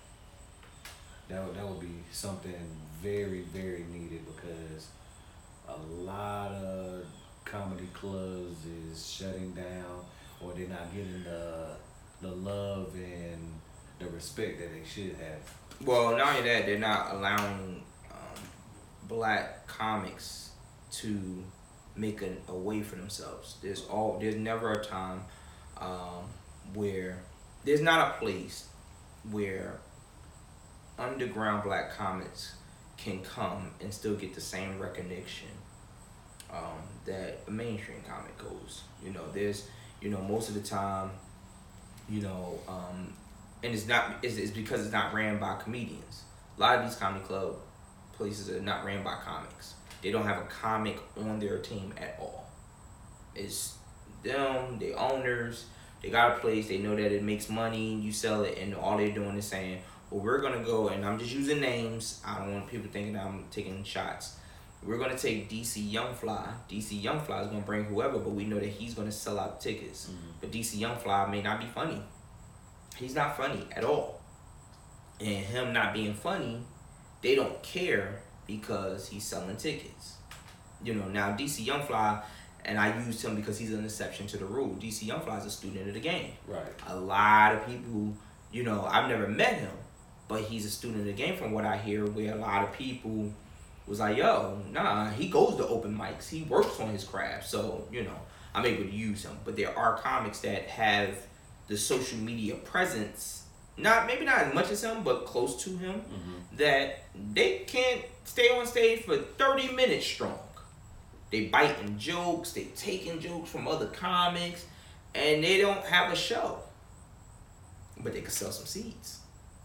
That would, that would be something very, very needed because a lot of comedy clubs is shutting down or they're not getting the the love and the respect that they should have. Well, not only that, they're not allowing um, black comics to make a, a way for themselves. There's all there's never a time um, where there's not a place where underground black comics can come and still get the same recognition um, that a mainstream comic goes. You know, there's, you know, most of the time, you know, um, and it's not, it's, it's because it's not ran by comedians. A lot of these comedy club places are not ran by comics. They don't have a comic on their team at all. It's them, the owners, they got a place, they know that it makes money, you sell it, and all they're doing is saying, well, we're gonna go, and I'm just using names, I don't want people thinking that I'm taking shots. We're gonna take D C Young Fly. D C Young Fly is gonna bring whoever, but we know that he's gonna sell out tickets. Mm-hmm. But D C Young Fly may not be funny. He's not funny at all. And him not being funny, they don't care because he's selling tickets. You know, now D C Young Fly, and I used him because he's an exception to the rule. D C Young Fly is a student of the game. Right. A lot of people, you know, I've never met him, but he's a student of the game from what I hear, where a lot of people was like, yo, nah, he goes to open mics. He works on his craft. So, you know, I'm able to use him. But there are comics that have the social media presence, not maybe not as much as him, but close to him, mm-hmm. that they can't stay on stage for thirty minutes strong. They biting jokes, they taking jokes from other comics, and they don't have a show. But they can sell some seeds.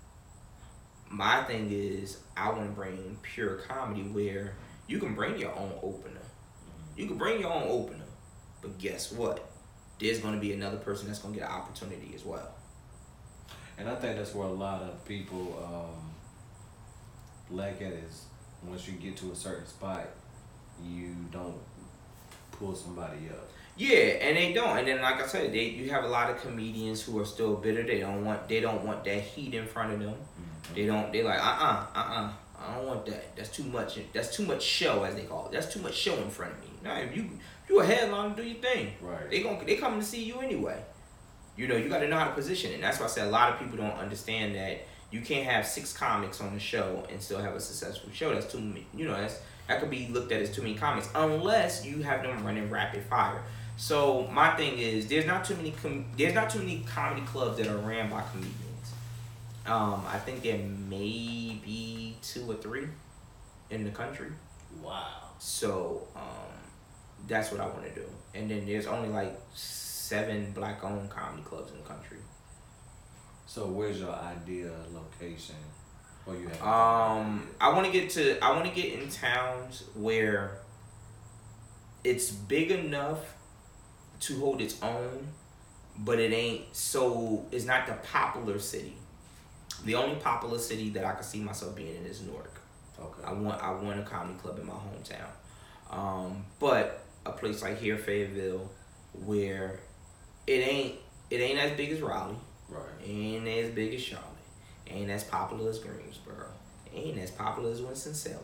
My thing is, I want to bring pure comedy where you can bring your own opener. You can bring your own opener, but guess what? There's going to be another person that's going to get an opportunity as well. And I think that's where a lot of people um, lack at is once you get to a certain spot, you don't pull somebody up. Yeah, and they don't. And then, like I said, they you have a lot of comedians who are still bitter. They don't want they don't want that heat in front of them. Mm-hmm. They don't. They like uh uh uh uh. I don't want that. That's too much. That's too much show, as they call it. That's too much show in front of me. Now, if you if you a headliner, do your thing. Right. They gon' they coming to see you anyway. You know, you got to know how to position it. And that's why I said a lot of people don't understand that you can't have six comics on the show and still have a successful show. That's too many. You know, that's that could be looked at as too many comics unless you have them running rapid fire. So my thing is, there's not too many com- there's not too many comedy clubs that are ran by comedians. Um, I think there may be two or three in the country. Wow. So, um, that's what I want to do. And then there's only like seven black-owned comedy clubs in the country. So where's your ideal location? Or you have um, I want to get to. I want to get in towns where it's big enough to hold its own, but it ain't so. It's not the popular city. The only popular city that I can see myself being in is Newark. Okay. I want. I want a comedy club in my hometown, um, but a place like here, Fayetteville, where it ain't. It ain't as big as Raleigh. Right. It ain't as big as Charlotte. It ain't as popular as Greensboro. It ain't as popular as Winston-Salem.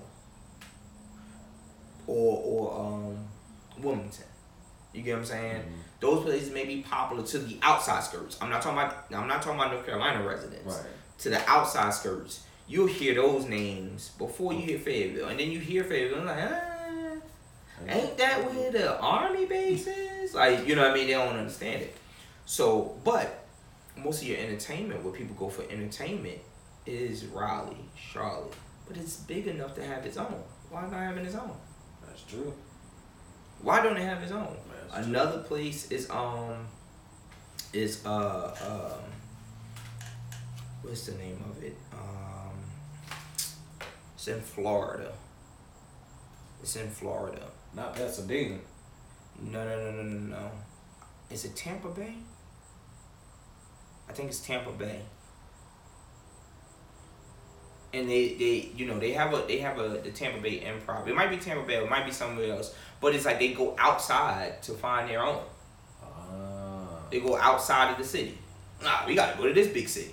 Or or um Wilmington. You get what I'm saying? Mm-hmm. Those places may be popular to the outside skirts. I'm not talking about I'm not talking about North Carolina residents. Right. To the outside skirts. You'll hear those names before you hear Fayetteville. And then you hear Fayetteville and like, ah, ain't that where the Army base is? Like, you know what I mean? They don't understand it. So, but most of your entertainment, where people go for entertainment, is Raleigh, Charlotte. But it's big enough to have its own. Why not having its own? That's true. Why don't it have its own? That's Another true. place is um is uh um what's the name of it? Um it's in Florida. It's in Florida. Not Pasadena. No no no no no no. Is it Tampa Bay? I think it's Tampa Bay. And they, they you know they have a they have a the Tampa Bay Improv. It might be Tampa Bay, or it might be somewhere else. But it's like they go outside to find their own. Uh, They go outside of the city. Nah, we gotta go to this big city.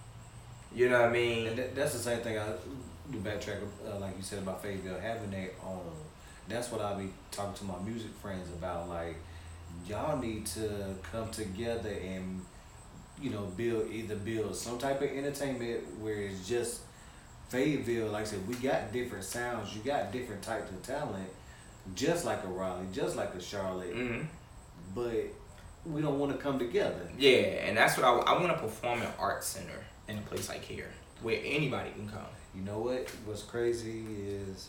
You know what I mean? and that, that's the same thing I do backtrack, uh, like you said about Fayetteville having their own. That's what I be talking to my music friends about. Like, y'all need to come together and, you know, build either build some type of entertainment where it's just Fayetteville. Like I said, we got different sounds. You got different types of talent, just like a Raleigh, just like a Charlotte. Mm-hmm. But we don't want to come together. Yeah, and that's what I, I want to perform an arts center in a place like here where anybody can come. You know what? What's crazy is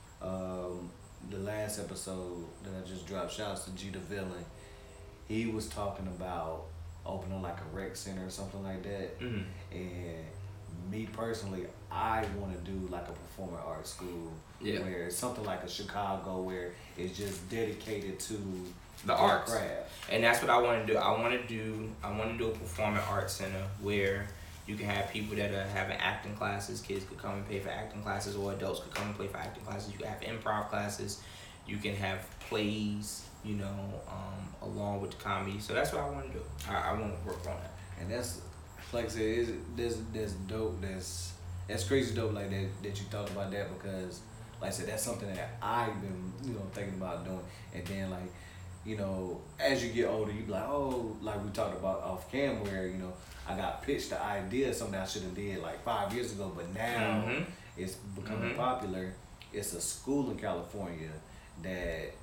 um, the last episode that I just dropped. Shouts to G the Villain. He was talking about opening like a rec center or something like that. Mm-hmm. And me personally, I want to do like a performing arts school, Yeah. where it's something like a Chicago, where it's just dedicated to The arts. craft. And that's what I want to do. I want to do. I want to do a performing arts center where you can have people that are having acting classes. Kids could come and pay for acting classes, or adults could come and pay for acting classes. You can have improv classes. You can have plays. You know, um, along with the comedy. So that's what I want to do. I, I want to work on that. And that's, like I said, is there's there's dope. That's that's crazy dope like that that you thought about that, because like I said, that's something that I've been, you know, thinking about doing. And then like, you know, as you get older, you be like, oh, like we talked about off cam, where, you know, I got pitched the idea of something I should have did like five years ago, but now Mm-hmm. it's becoming Mhm. popular. It's a school in California that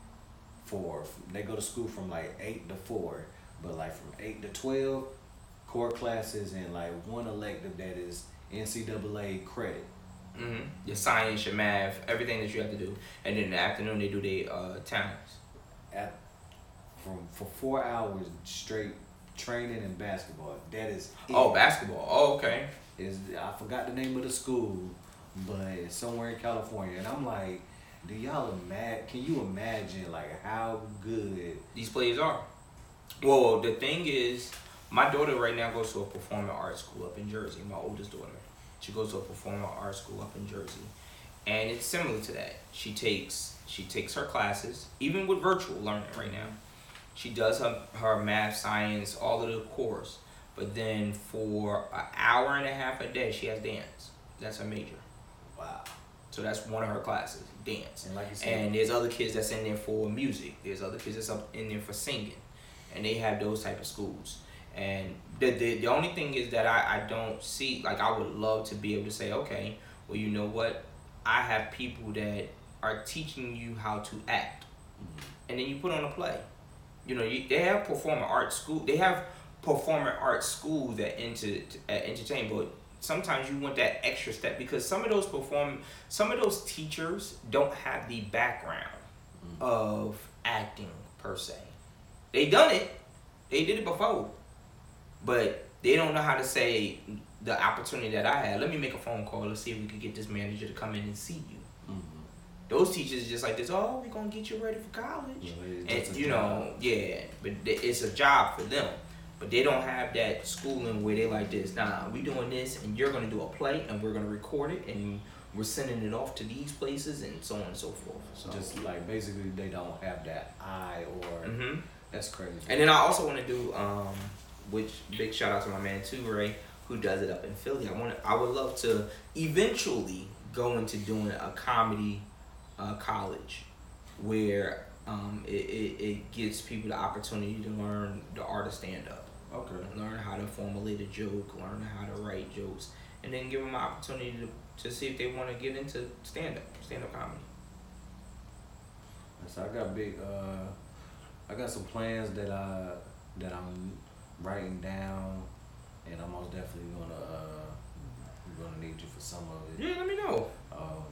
for they go to school from like eight to four, but like from eight to twelve, core classes and like one elective that is N C double A credit. Mm-hmm. Your science, your math, everything that you have to do, and then in the afternoon they do their uh, talents. At from for four hours straight training and basketball. That is it. Oh, basketball. Oh, okay. Is I forgot the name of the school, but it's somewhere in California, and I'm like, do y'all imagine? Can you imagine like how good? These players are. Well, the thing is, my daughter right now goes to a performing arts school up in Jersey. My oldest daughter, she goes to a performing arts school up in Jersey, and it's similar to that. She takes she takes her classes, even with virtual learning right now. She does her her math, science, all of the course, but then for an hour and a half a day, she has dance. That's her major. Wow. So that's one of her classes, dance. And like you said, And there's other kids that's in there for music. There's other kids that's up in there for singing. And they have those type of schools. And the the, the only thing is that I, I don't see, like I would love to be able to say, okay, well, you know what? I have people that are teaching you how to act. mm-hmm. And then you put on a play. You know, you, they have performing arts school. They have performing arts schools that enter, at entertain, but sometimes you want that extra step, because some of those perform, some of those teachers don't have the background mm-hmm. of acting per se. They done it. They did it before. But they don't know how to say the opportunity that I had. Let me make a phone call. Let's see if we can get this manager to come in and see you. Mm-hmm. Those teachers are just like this. Oh, we're going to get you ready for college. Yeah, and, you know, yeah. But it's a job for them. But they don't have that schooling where they like this. Nah, we doing this, and you're going to do a play, and we're going to record it, and we're sending it off to these places, and so on and so forth. So just like basically they don't have that eye or... Mm-hmm. That's crazy. And then I also want to do, um, which big shout out to my man too, Ray, who does it up in Philly. I want, I would love to eventually go into doing a comedy uh, college where um, it, it, it gives people the opportunity to learn the art of stand up. Okay. Learn how to formulate a joke, learn how to write jokes, and then give them an opportunity to, to see if they want to get into stand up, stand up comedy. So I got big. Uh... I got some plans that I that I'm writing down, and I'm most definitely gonna uh, gonna need you for some of it. Yeah, let me know. Um,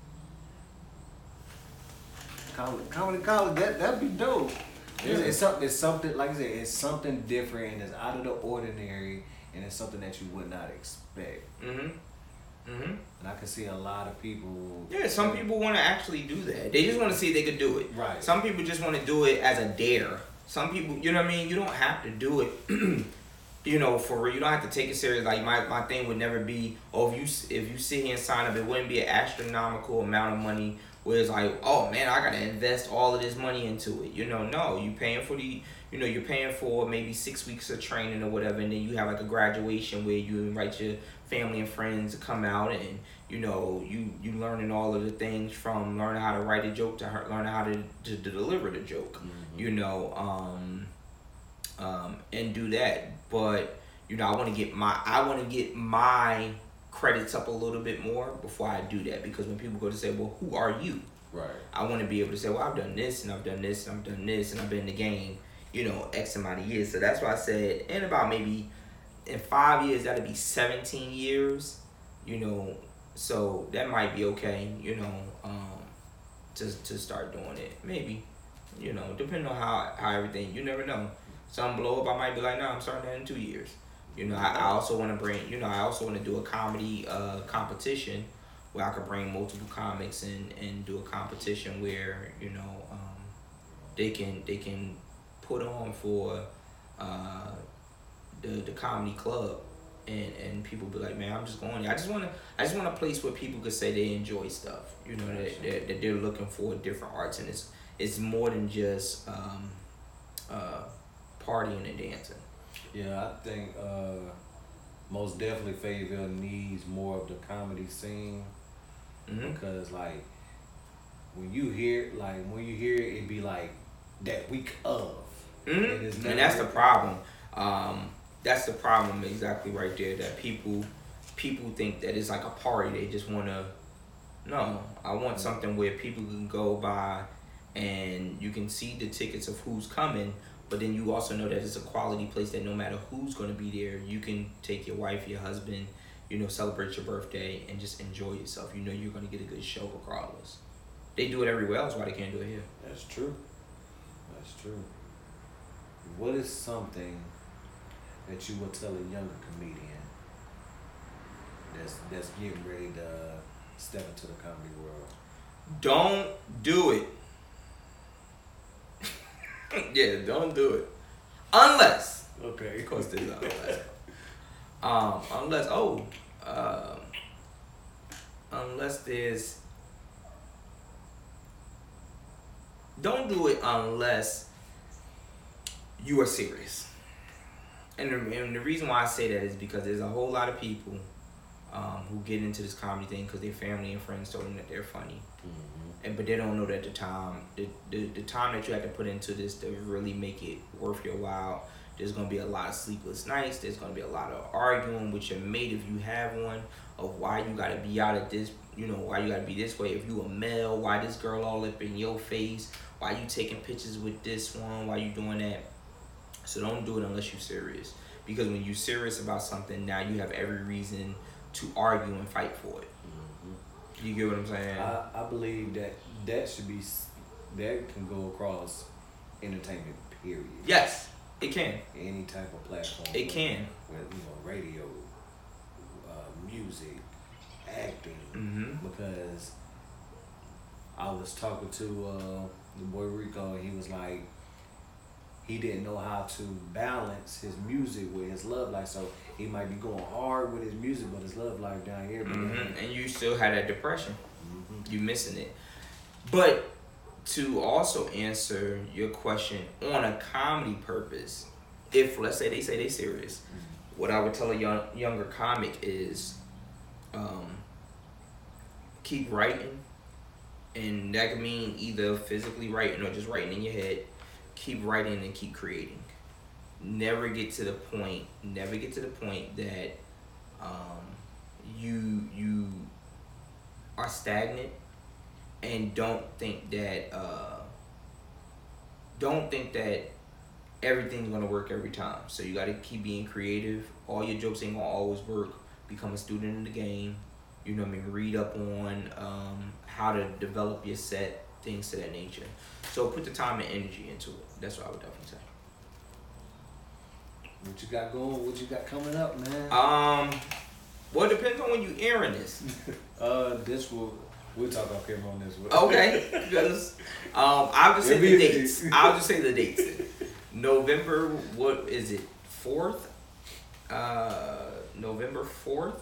comedy, comedy, college, that that'd be dope. Yeah. It's, it's something. It's something like I said. It's something different, and it's out of the ordinary, and it's something that you would not expect. Mhm. Mhm. And I can see a lot of people. Yeah, some people want to actually do that. They just want to see if they could do it. Right. Some people just want to do it as a dare. Some people, you know what I mean? You don't have to do it, you know, for real. You don't have to take it serious. Like, my, my thing would never be, oh, if you, if you sit here and sign up, it wouldn't be an astronomical amount of money where it's like, oh, man, I got to invest all of this money into it. You know, no. You paying for the, you know, you're paying for maybe six weeks of training or whatever, and then you have, like, a graduation where you invite your family and friends to come out, and you know you you learning all of the things from learning how to write a joke to learn how to, to, to deliver the joke. Mm-hmm. you know um um and do that. But you know I want to get my I want to get my credits up a little bit more before I do that, because when people go to say, well, who are you? Right. I want to be able to say, well, I've done this and I've done this and I've done this and I've been in the game, you know, X amount of years. So that's why I said in about maybe in five years, that'll be seventeen years, you know, so that might be okay, you know, um, to to start doing it. Maybe, you know, depending on how, how everything, you never know. Some blow up, I might be like, no, I'm starting that in two years. You know, I, I also want to bring, you know, I also want to do a comedy uh, competition where I could bring multiple comics and, and do a competition where, you know, um, they can they can put on for uh, the the comedy club, and, and people be like, man, I'm just going there. I just want to I just want a place where people could say they enjoy stuff, you know, that, that, that they're looking for different arts, and it's it's more than just um, uh, partying and dancing. Yeah, I think uh, most definitely Fayetteville needs more of the comedy scene, mm-hmm. because like when you hear like when you hear it, it be like that week of, mm-hmm. and, and that's the problem. Um, that's the problem exactly right there. That people people think that it's like a party. They just want to. No, I want something where people can go by, and you can see the tickets of who's coming. But then you also know that it's a quality place that no matter who's going to be there, you can take your wife, your husband, you know, celebrate your birthday and just enjoy yourself. You know you're going to get a good show regardless. They do it everywhere else. Why they can't do it here? That's true. That's true. What is something that you would tell a younger comedian that's that's getting ready to step into the comedy world? Don't do it. Yeah, don't do it. Unless. Okay. Of course there's an unless. um, unless, oh, uh, unless there's, don't do it unless you are serious. And the, and the reason why I say that is because there's a whole lot of people um, who get into this comedy thing because their family and friends told them that they're funny. Mm-hmm. And, but they don't know that the time, the, the, the time that you have to put into this to really make it worth your while, there's going to be a lot of sleepless nights. There's going to be a lot of arguing with your mate if you have one, of why you got to be out at this, you know, why you got to be this way. If you a male, why this girl all up in your face? Why you taking pictures with this one? Why you doing that? So don't do it unless you're serious. Because when you're serious about something, now you have every reason to argue and fight for it. You get what I'm saying? I, I believe that that should be that can go across entertainment. Period. Yes, it can. Any type of platform. It can. With, you know, radio, uh, music, acting. Mm-hmm. Because I was talking to uh, the boy Rico, and he was like, he didn't know how to balance his music with his love life. So he might be going hard with his music, but his love life down here. Mm-hmm. And you still had that depression. Mm-hmm. You missing it. But to also answer your question on a comedy purpose, if let's say they say they serious, mm-hmm. what I would tell a young, younger comic is, um, keep writing, and that could mean either physically writing or just writing in your head. Keep writing and keep creating. Never get to the point. Never get to the point that um, you you are stagnant, and don't think that uh, don't think that everything's gonna work every time. So you got to keep being creative. All your jokes ain't gonna always work. Become a student in the game. You know what I mean? Read up on um, how to develop your set, things to that nature. So put the time and energy into it. That's what I would definitely say. What you got going? What you got coming up, man? Um, well, it depends on when you airing this. uh, this will we'll talk off camera on this one. Okay, because um, I'll just say the dates. I'll just say the dates. November, what is it? Fourth. Uh, November fourth.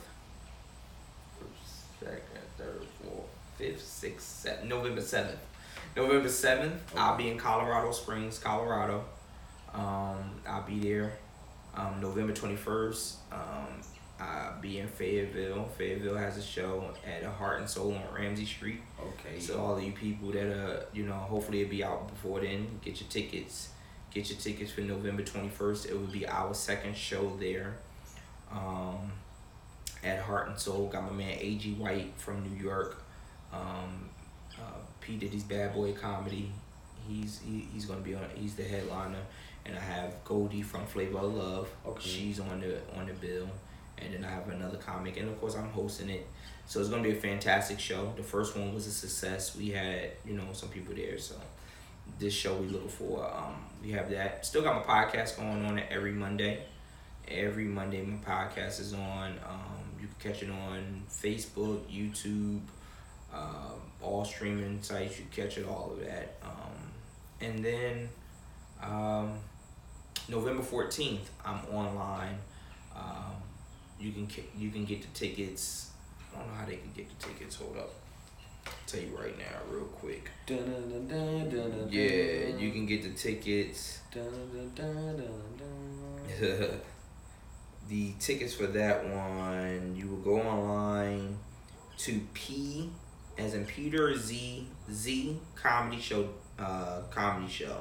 Second, third, fourth, fifth, sixth, seventh. November seventh. November seventh, okay. I'll be in Colorado Springs, Colorado. Um, I'll be there. Um, November twenty-first, um, I'll be in Fayetteville. Fayetteville has a show at a Heart and Soul on Ramsey Street. Okay. So all of you people that, uh, you know, hopefully it'll be out before then, get your tickets. Get your tickets for November twenty-first. It will be our second show there. Um, at Heart and Soul. Got my man A G White from New York. Um, uh, P Diddy's Bad Boy Comedy. He's he, he's gonna be on. He's the headliner, and I have Goldie from Flavor of Love. Okay. She's on the on the bill, and then I have another comic, and of course I'm hosting it. So it's gonna be a fantastic show. The first one was a success. We had you know some people there, so this show we looking for. Um, we have that. Still got my podcast going on every Monday. Every Monday my podcast is on. Um, you can catch it on Facebook, YouTube. Um, all streaming sites, you catch it, all of that. Um, and then um, November fourteenth, I'm online. Um, you can you can get the tickets. I don't know how they can get the tickets. Hold up, I'll tell you right now, real quick. Dun, dun, dun, dun, dun, yeah, you can get the tickets. Dun, dun, dun, dun, dun. The tickets for that one, you will go online to P as in Peter Z Z comedy show uh comedy show,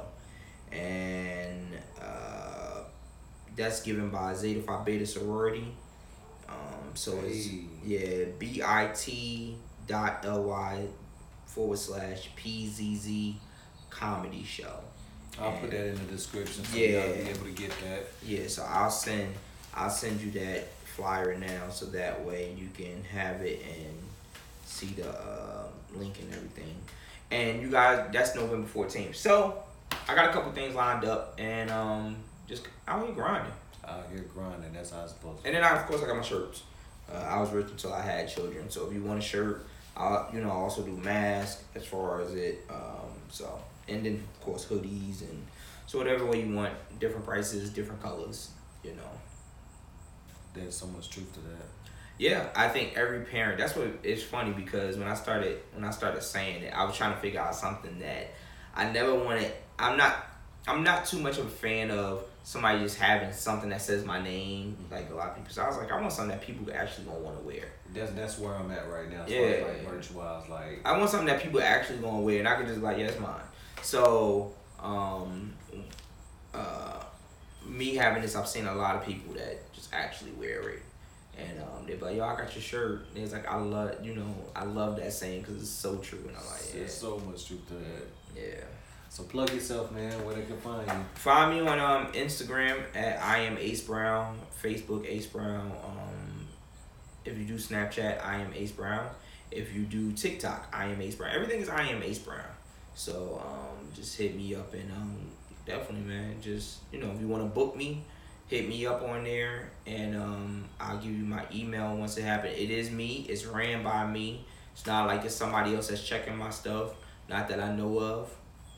and uh that's given by Zeta Phi Beta Sorority. Um so hey. It's yeah bit dot ly forward slash pzz comedy show. I'll and, put that in the description so yeah y'all be able to get that. Yeah, so I'll send I'll send you that flyer now, so that way you can have it and see the uh, link and everything. And you guys, that's November fourteenth. So I got a couple things lined up, and um, just out here grinding. Out here grinding. That's how it's supposed to be. And then I, of course, I got my shirts. Uh, I was rich until I had children. So if you want a shirt, I you know I also do masks as far as it. Um, so and then of course hoodies and so whatever way you want, different prices, different colors. You know. There's so much truth to that. Yeah, I think every parent. That's what it's funny because when I started when I started saying it, I was trying to figure out something that I never wanted. I'm not. I'm not too much of a fan of somebody just having something that says my name, like a lot of people. So I was like, I want something that people actually gonna want to wear. That's that's where I'm at right now. As yeah, far as like merch wise, like I want something that people actually gonna wear, and I can just be like, yeah, that's mine. So, um, uh, me having this, I've seen a lot of people that just actually wear it. And um, they're like, yo, I got your shirt. And it's like, I love, you know, I love that saying because it's so true. And I'm like, yeah. There's so much truth to that. Yeah. So plug yourself, man, where they can find you. Find me on um, Instagram at I am Ace Brown, Facebook Ace Brown. Um, if you do Snapchat, I am Ace Brown. If you do TikTok, I am Ace Brown. Everything is I am Ace Brown. So um, just hit me up and um, definitely, man. Just you know, if you want to book me, hit me up on there, and um, I'll give you my email once it happens. It is me. It's ran by me. It's not like it's somebody else that's checking my stuff. Not that I know of.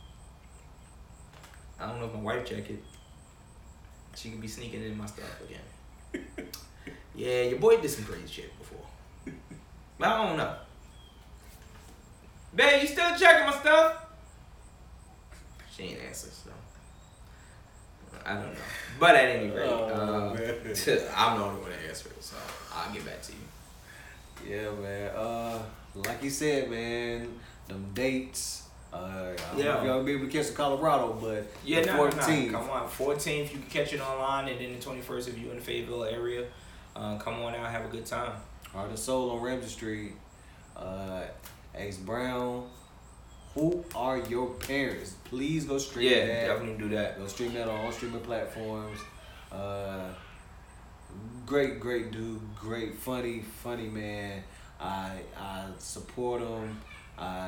I don't know if my wife check it. She could be sneaking in my stuff again. Yeah, your boy did some crazy shit before. But I don't know. Babe, you still checking my stuff? She ain't answer, so I don't know. But at any rate, oh, uh, I'm the only one to answer it, so I'll get back to you. Yeah, man. Uh, like you said, man, them dates. Uh, I don't yeah. know if y'all be able to catch the Colorado, but yeah, the no, fourteenth. No, come on, fourteenth. You can catch it online, and then the twenty-first if you're in the Fayetteville area. Uh, come on out, have a good time. Heart and Soul on Ramsey Street. Uh, Ace Brown. Who are your parents? Please go stream yeah, that. Yeah, definitely do that. Go stream that on all streaming platforms. Uh, great, great dude. Great, funny, funny man. I I support him. I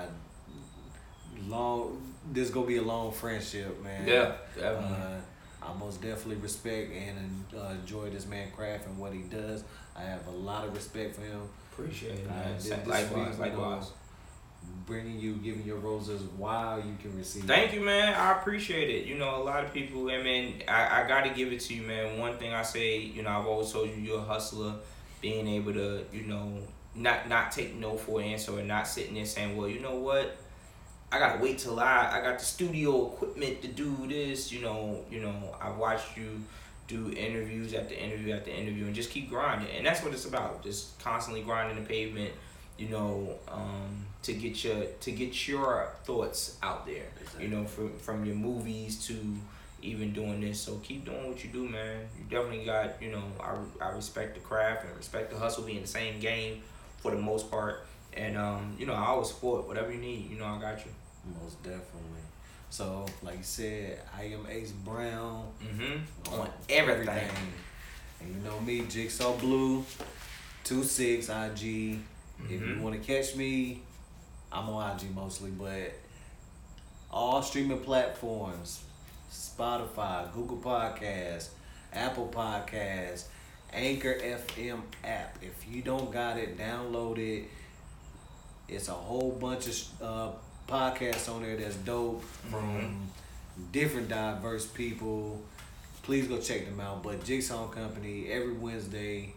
long. This gonna be a long friendship, man. Yeah, definitely. Uh, I most definitely respect and uh, enjoy this man craft and what he does. I have a lot of respect for him. Appreciate it, uh, man. This, this likewise, week, likewise. Bringing you, giving your roses while you can receive. Thank you, man. I appreciate it. You know, a lot of people, I mean, I, I got to give it to you, man. One thing I say, you know, I've always told you, you're a hustler. Being able to, you know, not not take no for an answer, or not sitting there saying, well, you know what? I gotta wait till I I got the studio equipment to do this. You know, you know. I've watched you do interviews after interview after interview, and just keep grinding. And that's what it's about. Just constantly grinding the pavement. You know, um, to get your to get your thoughts out there. Exactly. You know, from from your movies to even doing this. So keep doing what you do, man. You definitely got. You know, I I respect the craft and respect the hustle. Being the same game for the most part. And, um, you know, I always support whatever you need. You know, I got you. Most definitely. So, like you said, I am Ace Brown. Mm-hmm. On everything. everything. And you know me, Jigsaw Blue, two six I G. Mm-hmm. If you want to catch me, I'm on I G mostly, but all streaming platforms, Spotify, Google Podcasts, Apple Podcasts, Anchor F M app. If you don't got it, download it. It's a whole bunch of uh, podcasts on there that's dope from mm-hmm. different diverse people. Please go check them out. But Jigsaw Company, every Wednesday,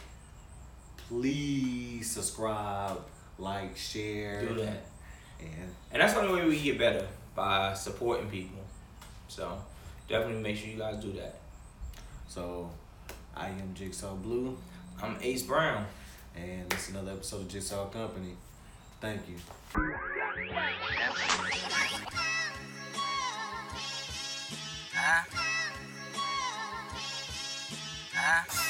please subscribe, like, share. Do that. And, and that's the only way we get better, by supporting people. So definitely make sure you guys do that. So I am Jigsaw Blue. I'm Ace Brown. And this is another episode of Jigsaw Company. Thank you. Huh? Huh?